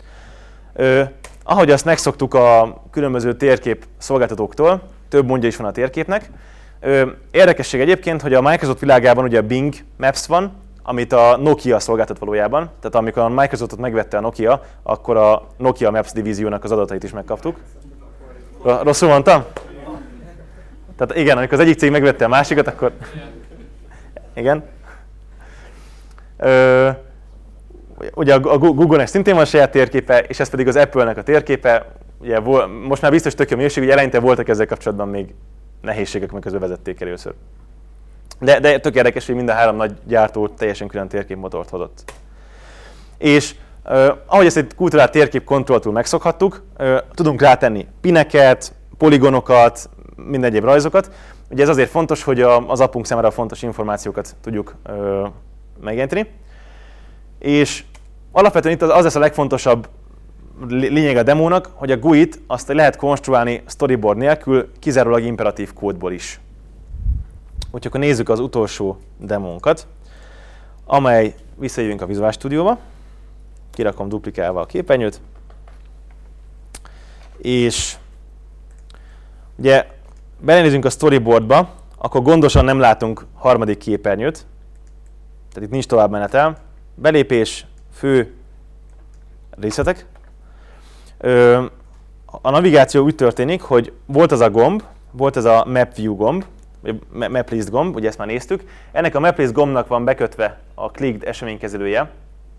Ahogy azt megszoktuk a különböző térkép szolgáltatóktól, több mondja is van a térképnek. Érdekesség egyébként, hogy a Microsoft világában ugye a Bing Maps van, amit a Nokia szolgáltat valójában. Tehát amikor a Microsoftot megvette a Nokia, akkor a Nokia Maps divíziónak az adatait is megkaptuk. Rosszul mondtam? Tehát igen, amikor az egyik cég megvette a másikat, akkor... Igen. Ugye a Google-nek szintén van saját térképe, és ez pedig az Apple-nek a térképe. Ugye most már biztos tök jó minőség, ugye eleinte voltak ezzel kapcsolatban még nehézségek, meg közben vezették először. De tök érdekes, hogy mind a három nagy gyártó teljesen külön térképmotort hozott. És ahogy ezt egy kulturált térkép kontrolltól megszokhattuk, tudunk rátenni pineket, poligonokat, minden egyéb rajzokat. Ugye ez azért fontos, hogy az appunk számára fontos információkat tudjuk megjelenteni. És alapvetően itt az lesz a legfontosabb lényeg a demónak, hogy a GUI-t azt lehet konstruálni storyboard nélkül, kizárólag imperatív kódból is. Úgyhogy akkor nézzük az utolsó demónkat, amely visszajövünk a Visual Studio-ba, kirakom duplikálva a képernyőt, és ugye belenézünk a storyboardba, akkor gondosan nem látunk harmadik képernyőt, tehát itt nincs tovább menetel. Belépés, fő részletek. A navigáció úgy történik, hogy volt az a gomb, volt ez a Map View gomb, vagy Map List gomb, ugye ezt már néztük. Ennek a Map List gombnak van bekötve a clicked eseménykezelője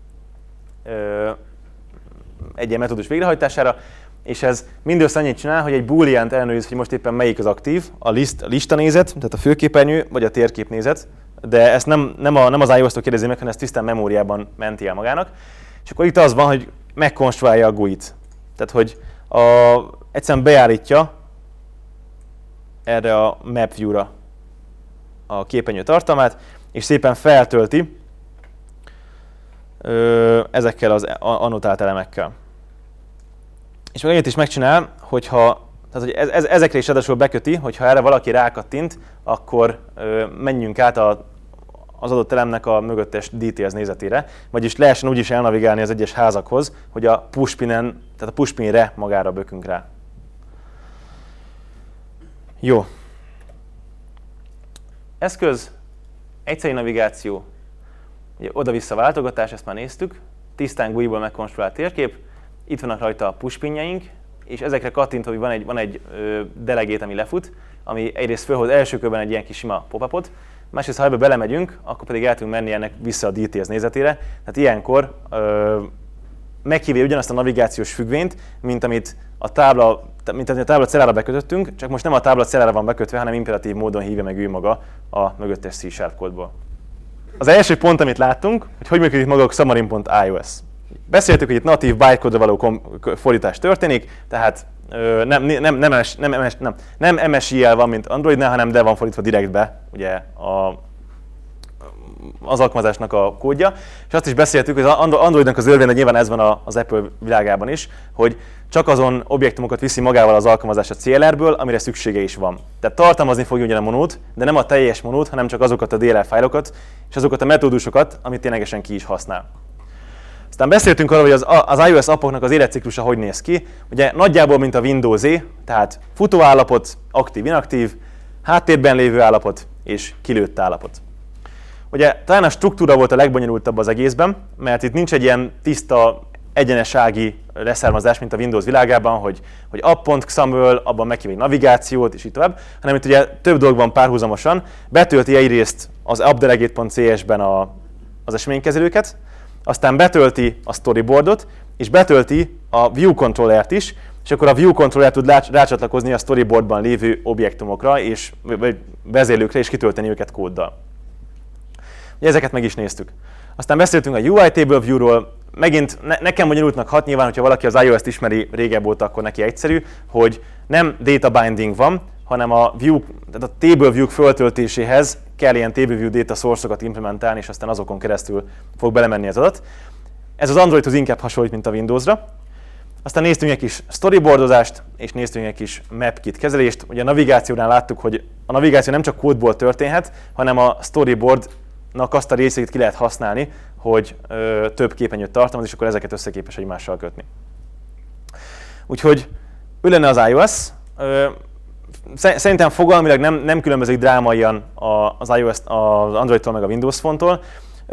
egy ilyen metódus végrehajtására, és ez mindössze annyit csinál, hogy egy booleant ellenőriz, hogy most éppen melyik az aktív, a listanézet, tehát a főképernyő, vagy a térképnézet, de ezt nem az iOS-tól kérdezi meg, hanem ezt tisztán memóriában menti el magának. És akkor itt az van, hogy megkonstruálja a GUI-t. Tehát, hogy egyszerűen beállítja erre a Map View-ra a képernyő tartalmát, és szépen feltölti ezekkel az annotált elemekkel. És meg annyit is megcsinál, tehát, hogy ezekre is ráadásul beköti, hogyha erre valaki rákattint, akkor menjünk át az adott elemnek a mögöttes details nézetére, vagyis lehessen úgy is elnavigálni az egyes házakhoz, hogy a pushpinen, tehát a pushpinre magára bökünk rá. Jó. Eszköz, egyszerű navigáció, ugye oda-vissza váltogatás, ezt már néztük, tisztán GUI-ból megkonstruált térkép, itt vannak rajta a pushpinjeink, és ezekre kattintva, hogy van egy delegét, ami lefut, ami egyrészt fölhoz első körben egy ilyen kis sima pop-upot, Másrészt, ha ebbe belemegyünk, akkor pedig el tudunk menni ennek vissza a details nézetére. Tehát ilyenkor meghívja ugyanazt a navigációs függvényt, mint amit a tábla cellára bekötöttünk, csak most nem a tábla cellára van bekötve, hanem imperatív módon hívja meg ő maga a mögöttes C# kódból. Az első pont, amit láttunk, hogy működik maga a xamarin.ios. Beszéltük, hogy itt natív bytecode-ra való fordítás történik, tehát nem MSIL van, mint Androidnál, hanem de van fordítva direktbe ugye az alkalmazásnak a kódja. És azt is beszéltük, hogy az Androidnak az örvénye, nyilván ez van az Apple világában is, hogy csak azon objektumokat viszi magával az alkalmazás a CLR-ből, amire szüksége is van. Tehát tartalmazni fogja ugyan a monót, de nem a teljes monót, hanem csak azokat a DLL fájlokat és azokat a metódusokat, amit ténylegesen ki is használ. Aztán beszéltünk arról, hogy az iOS appoknak az életciklusa hogy néz ki. Ugye nagyjából, mint a Windows-é, tehát futó állapot, aktív-inaktív, háttérben lévő állapot és kilőtt állapot. Ugye talán a struktúra volt a legbonyolultabb az egészben, mert itt nincs egy ilyen tiszta, egyenesági leszármazás, mint a Windows világában, hogy app.xaml, abban meghív egy navigációt, és így tovább, hanem itt ugye több dolog van párhuzamosan. Betölti egyrészt az appdelegate.cs-ben az eseménykezelőket, aztán betölti a storyboardot, és betölti a view controllert is, és akkor a view controller tud rácsatlakozni a storyboardban lévő objektumokra és vezérlőkre, és kitölteni őket kóddal. Ugye ezeket meg is néztük. Aztán beszéltünk a UI Table View-ról, megint nekem bonyolultnak hat, nyilván, hogyha valaki az iOS-t ismeri régebb óta, akkor neki egyszerű, hogy nem data binding van, hanem a table view-k föltöltéséhez kell ilyen table view data source-okat implementálni, és aztán azokon keresztül fog belemenni az adat. Ez az Androidhoz inkább hasonlít, mint a Windowsra. Aztán néztünk egy kis storyboardozást, és néztünk egy kis mapkit kezelést. Ugye a navigációnál láttuk, hogy a navigáció nem csak kódból történhet, hanem a storyboardnak azt a részét ki lehet használni, hogy több képernyőt tartalmaz, és akkor ezeket összeképes egymással kötni. Úgyhogy ő lenne az iOS. Szerintem fogalmilag nem különbözik drámaian az iOS, az Androidtól meg a Windows Phone-tól.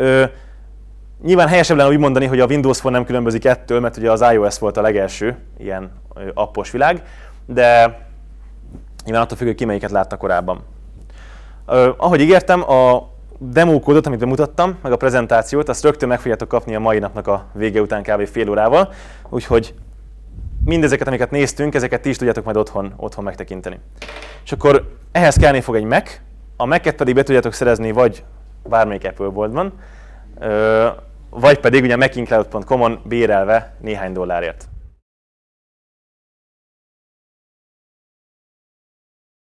Nyilván helyesebb lenne úgy mondani, hogy a Windows Phone nem különbözik ettől, mert ugye az iOS volt a legelső ilyen appos világ, de nyilván attól függ, hogy ki melyiket látta korábban. Ahogy ígértem, a demo kódot, amit bemutattam, meg a prezentációt, azt rögtön meg fogjátok kapni a mai napnak a vége után kb. Fél órával, úgyhogy mindezeket, amiket néztünk, ezeket ti is tudjátok majd otthon megtekinteni. És akkor ehhez kellni fog egy Mac, a Mac-et pedig be tudjátok szerezni vagy bármelyik Apple boltban, vagy pedig ugye macincloud.com-on bérelve néhány dollárért.